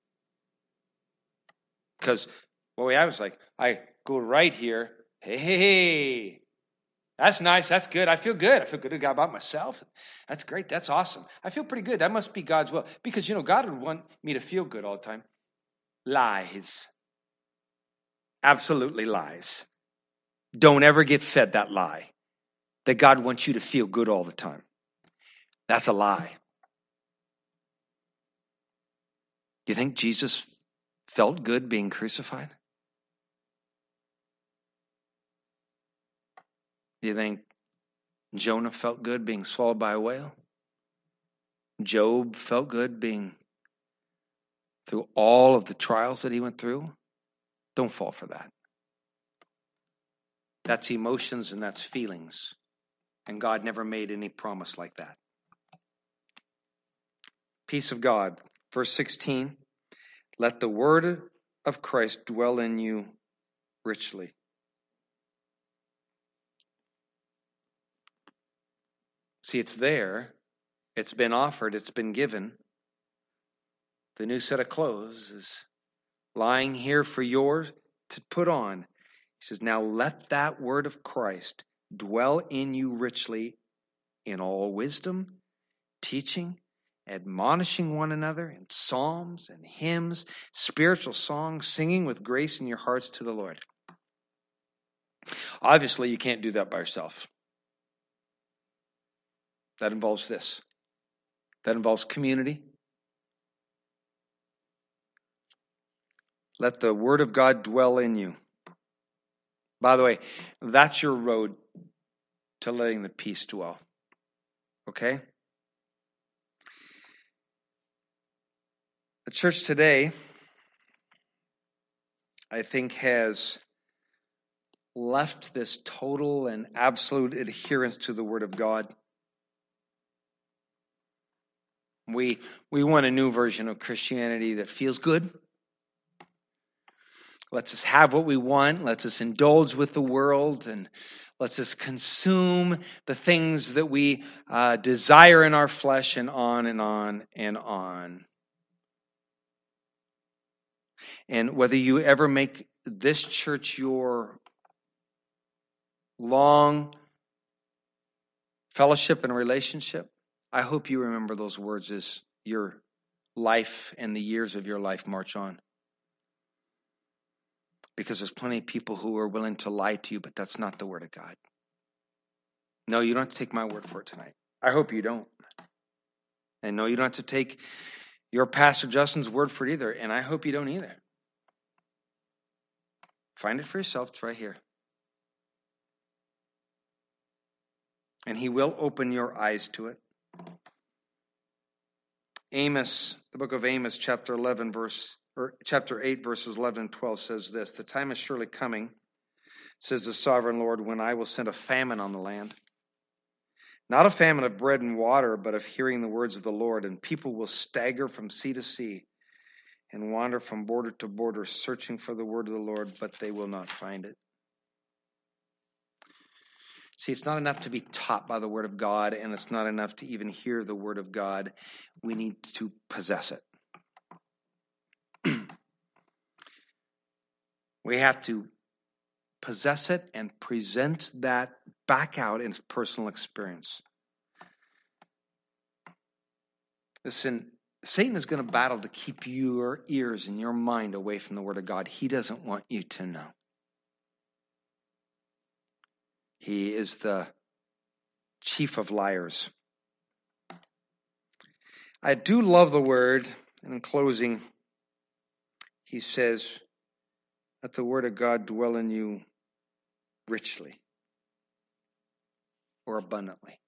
Because, well, I was like, I go right here. Hey, that's nice. That's good. I feel good. I feel good about myself. That's great. That's awesome. I feel pretty good. That must be God's will. Because, God would want me to feel good all the time. Lies. Absolutely lies. Don't ever get fed that lie that God wants you to feel good all the time. That's a lie. You think Jesus felt good being crucified? Do you think Jonah felt good being swallowed by a whale? Job felt good being through all of the trials that he went through? Don't fall for that. That's emotions and that's feelings. And God never made any promise like that. Peace of God. Verse 16, let the word of Christ dwell in you richly. See, it's there. It's been offered. It's been given. The new set of clothes is lying here for yours to put on. He says, now let that word of Christ dwell in you richly in all wisdom, teaching, admonishing one another in psalms and hymns, spiritual songs, singing with grace in your hearts to the Lord. Obviously, you can't do that by yourself. That involves this. That involves community. Let the word of God dwell in you. By the way, that's your road to letting the peace dwell. Okay? The church today, I think, has left this total and absolute adherence to the Word of God. We want a new version of Christianity that feels good. Lets us have what we want, lets us indulge with the world, and lets us consume the things that we desire in our flesh, and on and on and on. And whether you ever make this church your long fellowship and relationship, I hope you remember those words as your life and the years of your life march on. Because there's plenty of people who are willing to lie to you, but that's not the Word of God. No, you don't have to take my word for it tonight. I hope you don't. And no, you don't have to take your Pastor Justin's word for it either, and I hope you don't either. Find it for yourself. It's right here. And he will open your eyes to it. Amos, the book of Amos, chapter 8, verses 11 and 12 says this: "The time is surely coming, says the sovereign Lord, when I will send a famine on the land. Not a famine of bread and water, but of hearing the words of the Lord. And people will stagger from sea to sea and wander from border to border, searching for the word of the Lord, but they will not find it." See, it's not enough to be taught by the word of God, and it's not enough to even hear the word of God. We need to possess it. We have to possess it and present that back out in personal experience. Listen, Satan is going to battle to keep your ears and your mind away from the Word of God. He doesn't want you to know. He is the chief of liars. I do love the Word. And in closing, he says, "Let the Word of God dwell in you richly or abundantly."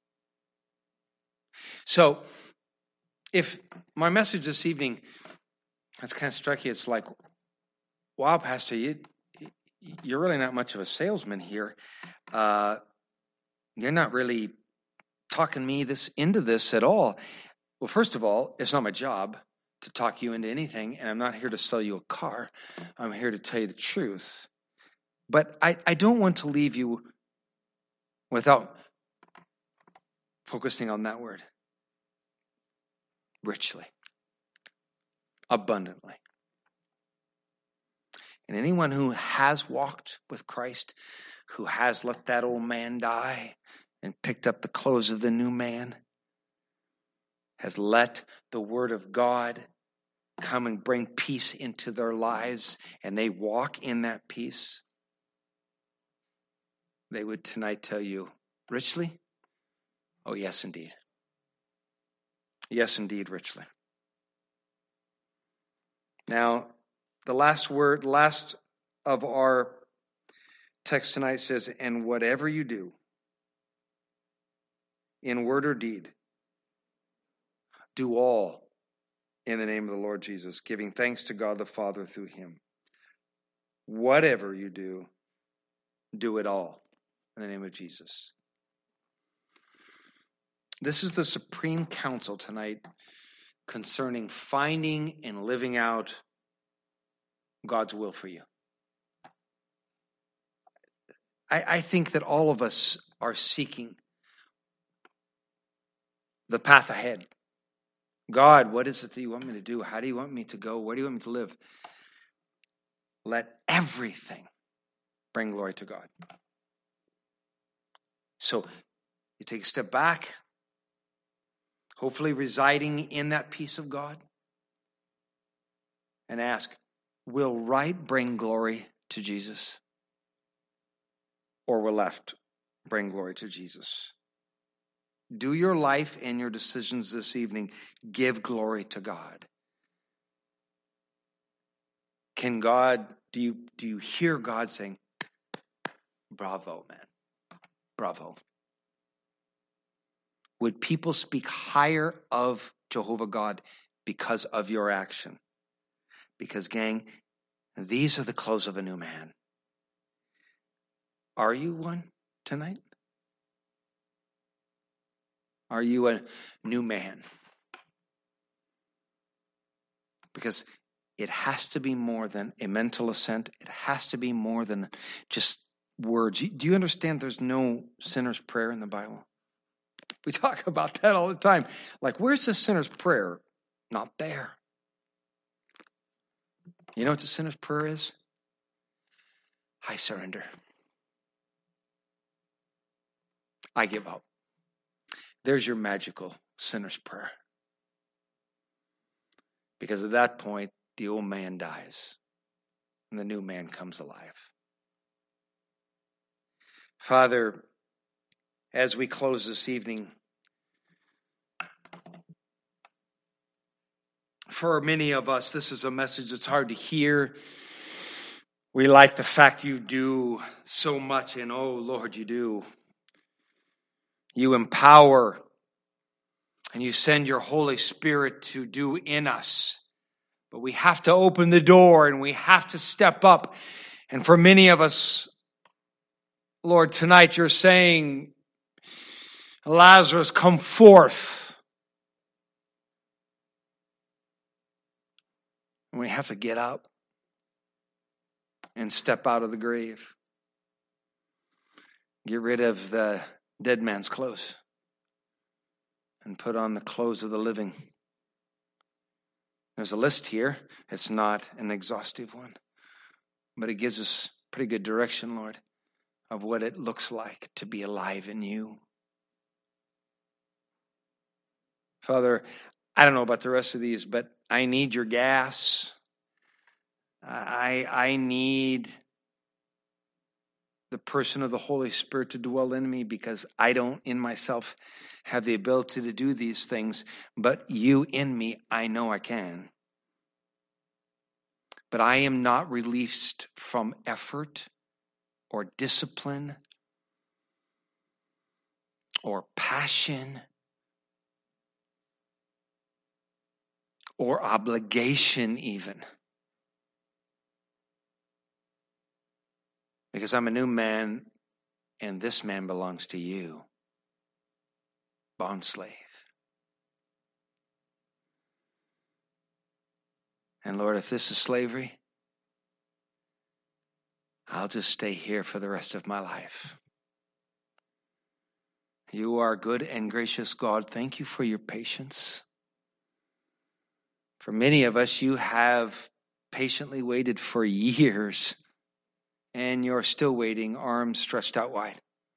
So, if my message this evening has kind of struck you, it's like, wow, Pastor, you're really not much of a salesman here. You're not really talking me into this at all. Well, first of all, it's not my job to talk you into anything, and I'm not here to sell you a car. I'm here to tell you the truth. But I don't want to leave you without focusing on that word. Richly. Abundantly. And anyone who has walked with Christ, who has let that old man die and picked up the clothes of the new man, has let the word of God come and bring peace into their lives, and they walk in that peace, they would tonight tell you, richly? Oh, yes, indeed. Yes, indeed, richly. Now, the last of our text tonight says, "And whatever you do, in word or deed, do all in the name of the Lord Jesus, giving thanks to God the Father through him." Whatever you do, do it all in the name of Jesus. This is the supreme counsel tonight concerning finding and living out God's will for you. I think that all of us are seeking the path ahead. God, what is it that you want me to do? How do you want me to go? Where do you want me to live? Let everything bring glory to God. So you take a step back, hopefully residing in that peace of God, and ask, will right bring glory to Jesus? or were left bring glory to Jesus? Do your life and your decisions this evening give glory to God? Can God, do you hear God saying, bravo, man, bravo? Would people speak higher of Jehovah God because of your action? Because, gang, these are the clothes of a new man. Are you one tonight? Are you a new man? Because it has to be more than a mental assent. It has to be more than just words. Do you understand there's no sinner's prayer in the Bible? We talk about that all the time. Like, where's the sinner's prayer? Not there. You know what the sinner's prayer is? I surrender. I give up. There's your magical sinner's prayer. Because at that point, the old man dies and the new man comes alive. Father, as we close this evening, for many of us, this is a message that's hard to hear. We like the fact you do so much, and oh, Lord, you do. You empower, and you send your Holy Spirit to do in us. But we have to open the door, and we have to step up. And for many of us, Lord, tonight you're saying, Lazarus, come forth. And we have to get up and step out of the grave. Get rid of the dead man's clothes and put on the clothes of the living. There's a list here. It's not an exhaustive one, but it gives us pretty good direction, Lord, of what it looks like to be alive in you. Father, I don't know about the rest of these, but I need your gas. I need the person of the Holy Spirit to dwell in me, because I don't in myself have the ability to do these things, but you in me, I know I can. But I am not released from effort or discipline or passion or obligation even. Because I'm a new man, and this man belongs to you, bond slave. And Lord, if this is slavery, I'll just stay here for the rest of my life. You are good and gracious God. Thank you for your patience. For many of us, you have patiently waited for years, and you're still waiting, arms stretched out wide.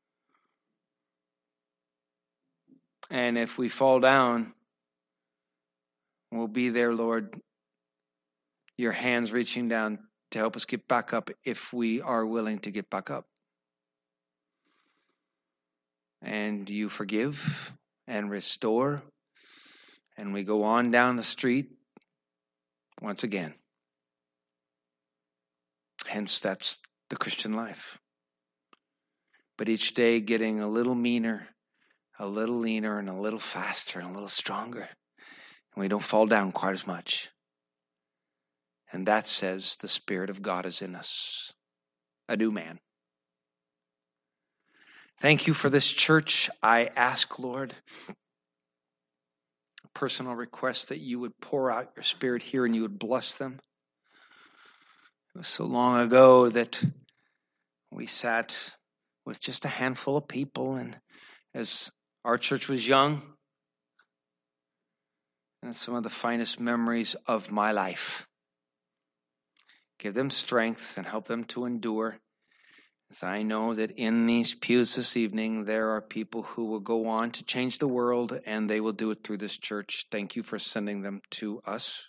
And if we fall down, we'll be there, Lord, your hands reaching down to help us get back up if we are willing to get back up. And you forgive and restore, and we go on down the street once again. Hence, that's the Christian life. But each day getting a little meaner, a little leaner, and a little faster, and a little stronger. And we don't fall down quite as much. And that says the Spirit of God is in us. A new man. Thank you for this church. I ask, Lord, a personal request that you would pour out your Spirit here and you would bless them. It was so long ago that we sat with just a handful of people, and as our church was young, and it's some of the finest memories of my life. Give them strength and help them to endure. As I know that in these pews this evening, there are people who will go on to change the world, and they will do it through this church. Thank you for sending them to us.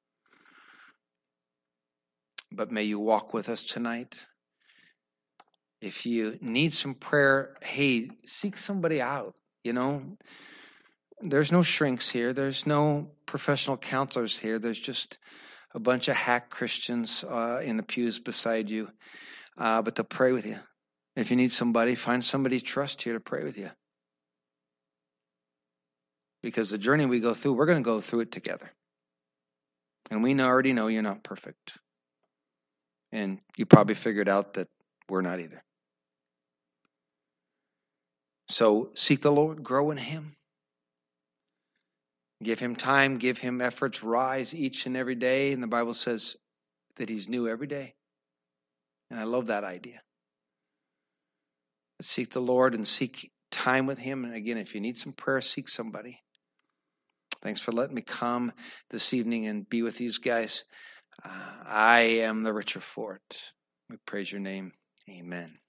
But may you walk with us tonight. If you need some prayer, hey, seek somebody out. There's no shrinks here. There's no professional counselors here. There's just a bunch of hack Christians in the pews beside you, but they'll pray with you. If you need somebody, find somebody you trust here to pray with you. Because the journey we go through, we're going to go through it together. And we already know you're not perfect. And you probably figured out that we're not either. So seek the Lord, grow in Him. Give Him time, give Him efforts, rise each and every day. And the Bible says that He's new every day. And I love that idea. Let's seek the Lord and seek time with Him. And again, if you need some prayer, seek somebody. Thanks for letting me come this evening and be with these guys. I am the richer for it. We praise your name. Amen.